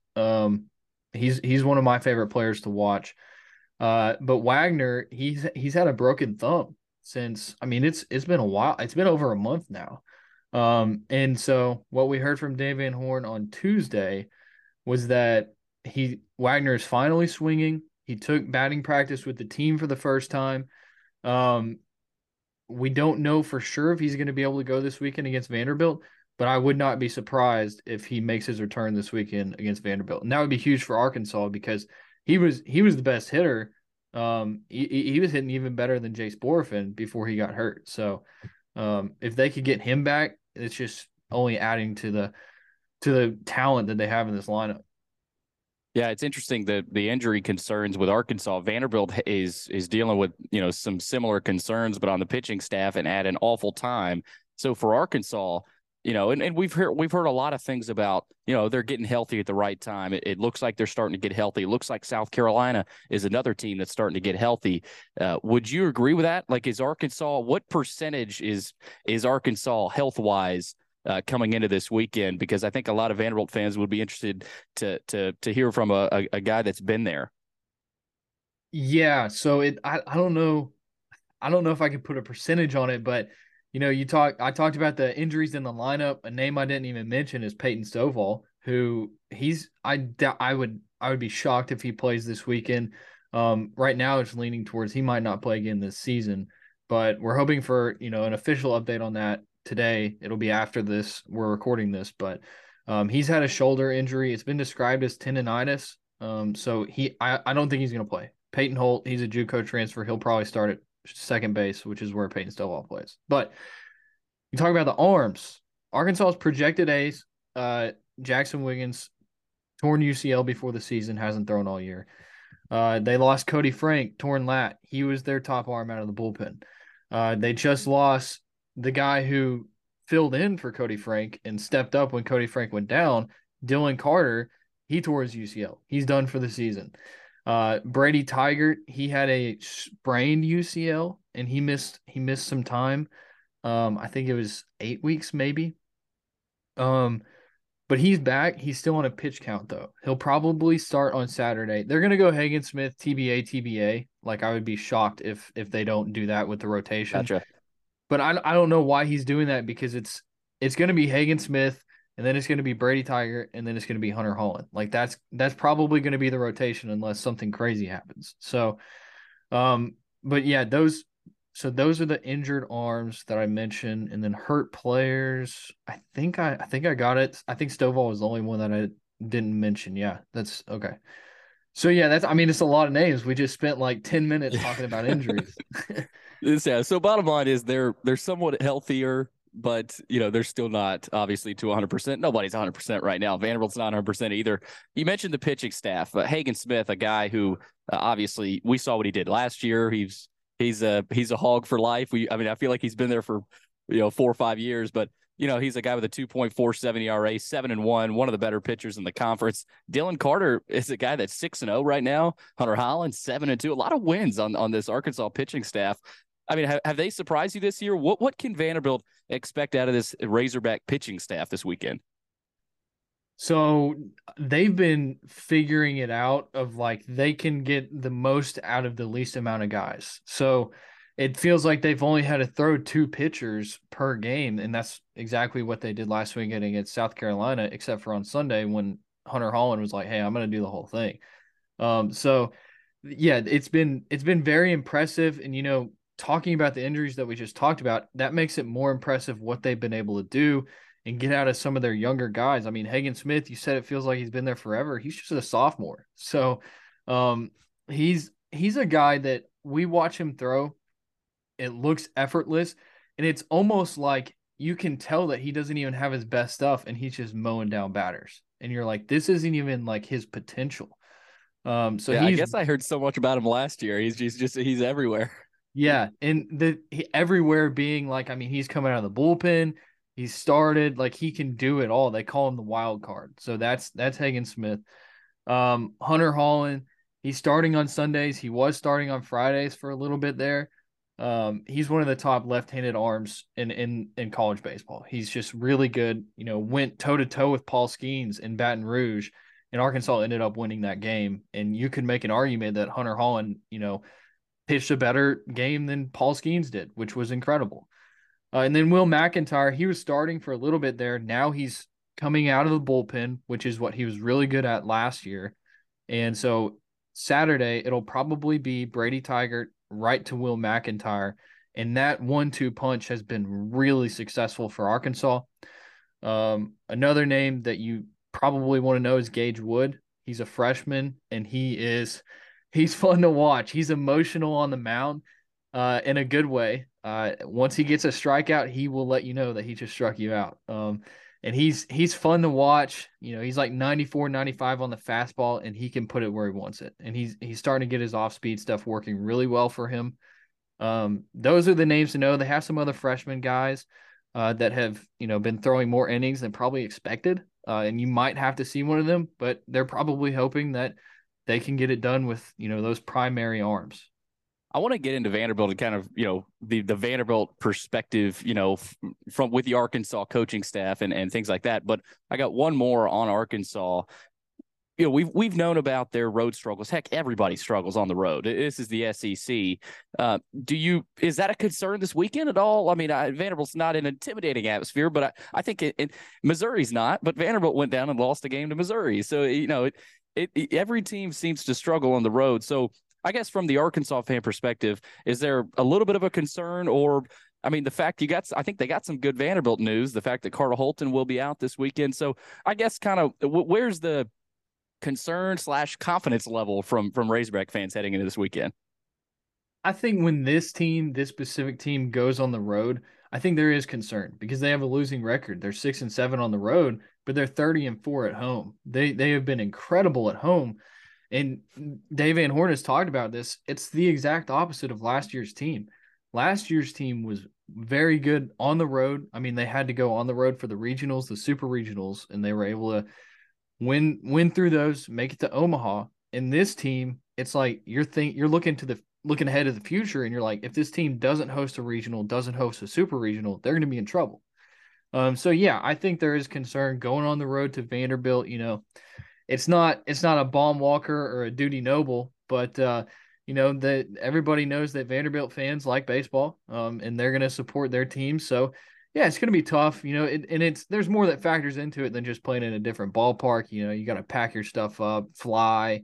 He's one of my favorite players to watch. But Wagner, he's had a broken thumb since. I mean, it's been a while. It's been over a month now. And so what we heard from Dave Van Horn on Tuesday was that Wagner is finally swinging. He took batting practice with the team for the first time. We don't know for sure if he's going to be able to go this weekend against Vanderbilt, but I would not be surprised if he makes his return this weekend against Vanderbilt. And that would be huge for Arkansas because he was the best hitter. He was hitting even better than Jace Borfin before he got hurt. So if they could get him back, it's just only adding to the talent that they have in this lineup. Yeah, it's interesting that the injury concerns with Arkansas. Vanderbilt is dealing with some similar concerns, but on the pitching staff and at an awful time. So for Arkansas, and we've heard a lot of things about they're getting healthy at the right time. It looks like they're starting to get healthy. It looks like South Carolina is another team that's starting to get healthy. Would you agree with that? Like, is Arkansas, what percentage is Arkansas health wise? Coming into this weekend, because I think a lot of Vanderbilt fans would be interested to hear from a guy that's been there. Yeah, so I don't know if I could put a percentage on it, but I talked about the injuries in the lineup. A name I didn't even mention is Peyton Stovall, who I would be shocked if he plays this weekend. Right now it's leaning towards he might not play again this season, but we're hoping for an official update on that today. It'll be after we're recording this, but he's had a shoulder injury. It's been described as tendonitis. So I don't think he's going to play. Peyton Holt, he's a JUCO transfer. He'll probably start at second base, which is where Peyton Stovall plays. But you talk about the arms. Arkansas's projected ace, Jackson Wiggins, torn UCL before the season, hasn't thrown all year. They lost Cody Frank, torn lat. He was their top arm out of the bullpen. They just lost the guy who filled in for Cody Frank and stepped up when Cody Frank went down, Dylan Carter. He tore his UCL. He's done for the season. Brady Tigert, he had a sprained UCL and he missed some time. I think it was 8 weeks maybe. But he's back. He's still on a pitch count though. He'll probably start on Saturday. They're gonna go Hagen Smith, TBA. Like, I would be shocked if they don't do that with the rotation. Gotcha. But I don't know why he's doing that, because it's going to be Hagen Smith, and then it's going to be Brady Tigert, and then it's going to be Hunter Holland. Like, that's probably going to be the rotation unless something crazy happens. So, but yeah, those are the injured arms that I mentioned, and then hurt players. I think I got it. I think Stovall was the only one that I didn't mention. Yeah, that's okay. So yeah, it's a lot of names. We just spent like 10 minutes talking about injuries. Yeah. So bottom line is they're somewhat healthier, but they're still not obviously to 100%. Nobody's 100% right now. Vanderbilt's not 100% either. You mentioned the pitching staff. Hagen Smith, a guy who obviously we saw what he did last year. He's a hog for life. I feel like he's been there for 4 or 5 years, but he's a guy with a 2.47 ERA, 7-1, one of the better pitchers in the conference. Dylan Carter is a guy that's 6-0 right now. Hunter Holland, 7-2, a lot of wins on this Arkansas pitching staff. I mean, have they surprised you this year? What can Vanderbilt expect out of this Razorback pitching staff this weekend? So they've been figuring it out of like they can get the most out of the least amount of guys. So it feels like they've only had to throw 2 pitchers per game, and that's exactly what they did last weekend against South Carolina, except for on Sunday when Hunter Holland was like, "Hey, I'm going to do the whole thing." So yeah, it's been very impressive, and talking about the injuries that we just talked about, that makes it more impressive what they've been able to do and get out of some of their younger guys. I mean, Hagen Smith, you said it feels like he's been there forever. He's just a sophomore. So he's a guy that we watch him throw. It looks effortless, and it's almost like you can tell that he doesn't even have his best stuff, and he's just mowing down batters. And you're like, this isn't even like his potential. So yeah, I guess I heard so much about him last year. He's everywhere. Yeah, and everywhere being like, I mean, he's coming out of the bullpen. He's started, like, he can do it all. They call him the wild card. So that's Hagen Smith. Hunter Holland, he's starting on Sundays. He was starting on Fridays for a little bit there. He's one of the top left-handed arms in college baseball. He's just really good. Went toe-to-toe with Paul Skeens in Baton Rouge, and Arkansas ended up winning that game. And you could make an argument that Hunter Holland, pitched a better game than Paul Skeens did, which was incredible. And then Will McIntyre, he was starting for a little bit there. Now he's coming out of the bullpen, which is what he was really good at last year. And so Saturday, it'll probably be Brady Tigert right to Will McIntyre. And that 1-2 punch has been really successful for Arkansas. Another name that you probably want to know is Gage Wood. He's a freshman, and he's fun to watch. He's emotional on the mound in a good way. Once he gets a strikeout, he will let you know that he just struck you out. And he's fun to watch. You know, he's like 94, 95 on the fastball, and he can put it where he wants it. And he's starting to get his off-speed stuff working really well for him. Those are the names to know. They have some other freshman guys that have, been throwing more innings than probably expected. And you might have to see one of them, but they're probably hoping that they can get it done with, those primary arms. I want to get into Vanderbilt and kind of, the Vanderbilt perspective, from with the Arkansas coaching staff and things like that. But I got one more on Arkansas. We've known about their road struggles. Heck, everybody struggles on the road. This is the SEC. Is that a concern this weekend at all? I mean, Vanderbilt's not an intimidating atmosphere, but I think Missouri's not. But Vanderbilt went down and lost a game to Missouri. So, every team seems to struggle on the road. So I guess from the Arkansas fan perspective, is there a little bit of a concern, or I mean, the fact I think they got some good Vanderbilt news, the fact that Carter Holton will be out this weekend. So I guess kind of where's the concern/confidence level from Razorback fans heading into this weekend? I think when this specific team goes on the road, I think there is concern because they have a losing record. They're 6-7 on the road, but they're 30-4 at home. They have been incredible at home. And Dave Van Horn has talked about this. It's the exact opposite of last year's team. Last year's team was very good on the road. I mean, they had to go on the road for the regionals, the super regionals, and they were able to win through those, make it to Omaha. And this team, it's like you're looking ahead to the future, and you're like, if this team doesn't host a regional, doesn't host a super regional, they're going to be in trouble. So yeah, I think there is concern going on the road to Vanderbilt. It's not a Baum Walker or a Duty Noble, but that everybody knows that Vanderbilt fans like baseball, and they're going to support their team. So yeah, it's going to be tough, there's more that factors into it than just playing in a different ballpark. You got to pack your stuff up, fly,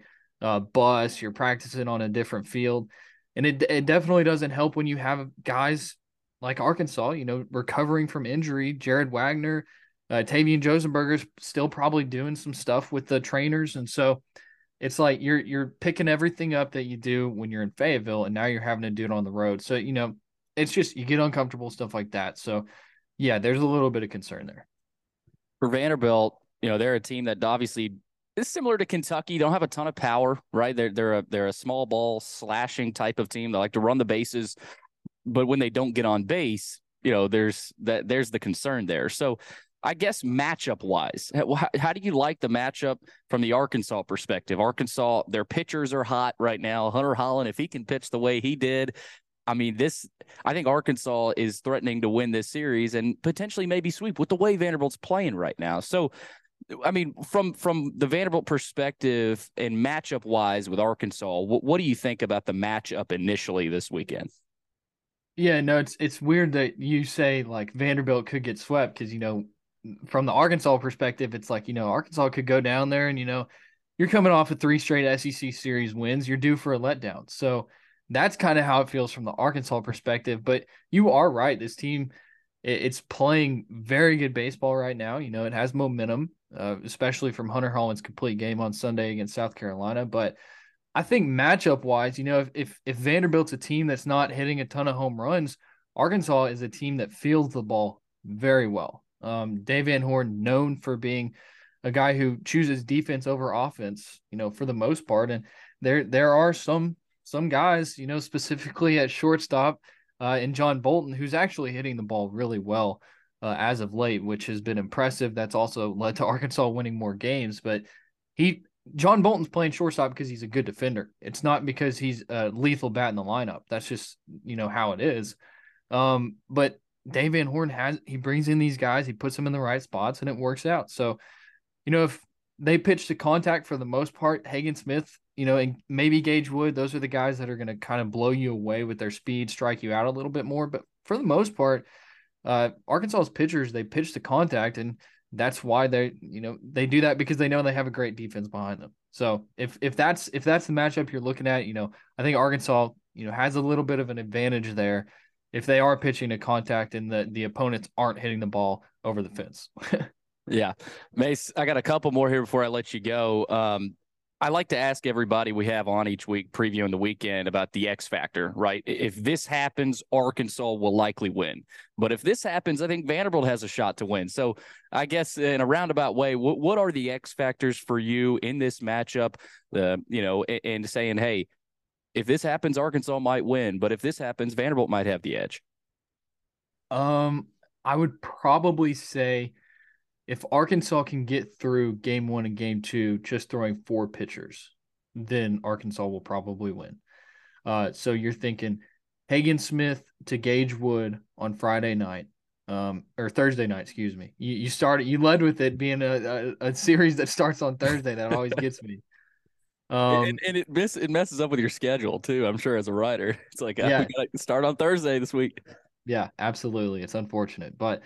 bus, you're practicing on a different field. And it definitely doesn't help when you have guys like Arkansas, recovering from injury. Jared Wagner, Tavian Josenberger's still probably doing some stuff with the trainers. And so it's like you're picking everything up that you do when you're in Fayetteville, and now you're having to do it on the road. So, it's just you get uncomfortable, stuff like that. So, yeah, there's a little bit of concern there. For Vanderbilt, they're a team that obviously is similar to Kentucky. Don't have a ton of power, right? They're a small ball slashing type of team. They like to run the bases, but when they don't get on base, there's the concern there. So I guess matchup wise, how do you like the matchup from the Arkansas perspective? Arkansas, their pitchers are hot right now. Hunter Hollan, if he can pitch the way he did, I mean, I think Arkansas is threatening to win this series and potentially maybe sweep with the way Vanderbilt's playing right now. So, I mean, from the Vanderbilt perspective and matchup wise with Arkansas, what do you think about the matchup initially this weekend? Yeah, no, it's weird that you say like Vanderbilt could get swept because, from the Arkansas perspective, it's like, Arkansas could go down there and, you're coming off of 3 straight SEC series wins. You're due for a letdown. So that's kind of how it feels from the Arkansas perspective. But you are right. This team, it's playing very good baseball right now. It has momentum, especially from Hunter Hollan's complete game on Sunday against South Carolina. But I think matchup-wise, if Vanderbilt's a team that's not hitting a ton of home runs, Arkansas is a team that fields the ball very well. Dave Van Horn, known for being a guy who chooses defense over offense, for the most part. And there are some guys, specifically at shortstop, and John Bolton, who's actually hitting the ball really well as of late, which has been impressive. That's also led to Arkansas winning more games. But John Bolton's playing shortstop because he's a good defender. It's not because he's a lethal bat in the lineup. That's just, how it is. But Dave Van Horn he brings in these guys, he puts them in the right spots, and it works out. So, if they pitch to contact for the most part, Hagen Smith, and maybe Gage Wood, those are the guys that are going to kind of blow you away with their speed, strike you out a little bit more. But for the most part, Arkansas's pitchers, they pitch to contact, and that's why they do that because they know they have a great defense behind them. So if that's the matchup you're looking at, I think Arkansas, has a little bit of an advantage there if they are pitching to contact and the opponents aren't hitting the ball over the fence. Yeah. Mace, I got a couple more here before I let you go. I like to ask everybody we have on each week previewing the weekend about the X factor, right? If this happens, Arkansas will likely win. But if this happens, I think Vanderbilt has a shot to win. So I guess in a roundabout way, what are the X factors for you in this matchup? And saying, hey, if this happens, Arkansas might win. But if this happens, Vanderbilt might have the edge. I would probably say if Arkansas can get through game 1 and game 2 just throwing 4 pitchers, then Arkansas will probably win. So you're thinking Hagen Smith to Gage Wood on Friday night, or Thursday night, excuse me. You led with it being a series that starts on Thursday. That always gets me. And it messes up with your schedule too, I'm sure, as a writer. It's like, we got to start on Thursday this week. Yeah, absolutely. It's unfortunate, but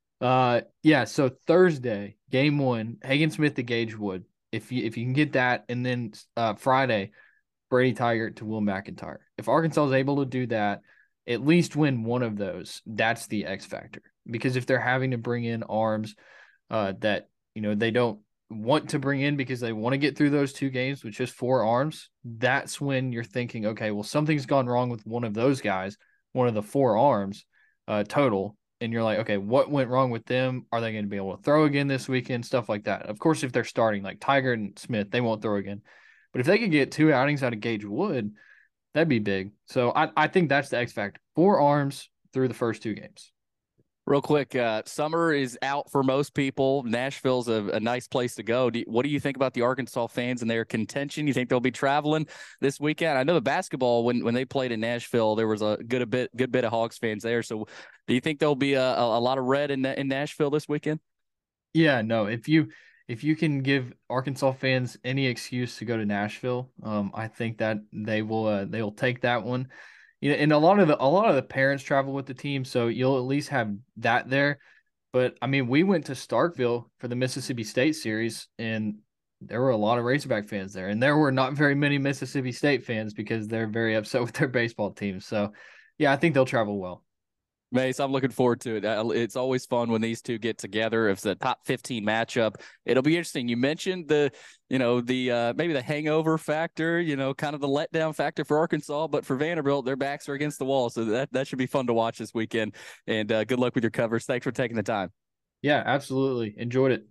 so Thursday, game 1, Hagen Smith to Gage Wood. If you can get that, and then Friday, Brady Tigert to Will McIntyre. If Arkansas is able to do that, at least win one of those, that's the X factor. Because if they're having to bring in arms that they don't want to bring in because they want to get through those 2 games with just 4 arms, that's when you're thinking, okay, well, something's gone wrong with one of those guys, one of the 4 arms total. And you're like, okay, what went wrong with them? Are they going to be able to throw again this weekend? Stuff like that. Of course, if they're starting like Tigert and Smith, they won't throw again. But if they could get 2 outings out of Gage Wood, that'd be big. So I think that's the X factor. 4 arms through the first 2 games. Real quick, summer is out for most people. Nashville's a nice place to go. What do you think about the Arkansas fans and their contention? You think they'll be traveling this weekend? I know the basketball, when they played in Nashville, there was a good bit of Hogs fans there. So do you think there'll be a lot of red in Nashville this weekend? Yeah, no. If you can give Arkansas fans any excuse to go to Nashville, I think that they will take that one. And a lot of the parents travel with the team, so you'll at least have that there. But I mean, we went to Starkville for the Mississippi State series, and there were a lot of Razorback fans there, and there were not very many Mississippi State fans because they're very upset with their baseball team. So, yeah, I think they'll travel well. Mace, I'm looking forward to it. It's always fun when these two get together. If it's a top 15 matchup, it'll be interesting. You mentioned maybe the hangover factor, kind of the letdown factor for Arkansas, but for Vanderbilt, their backs are against the wall. So that should be fun to watch this weekend. And good luck with your coverage. Thanks for taking the time. Yeah, absolutely. Enjoyed it.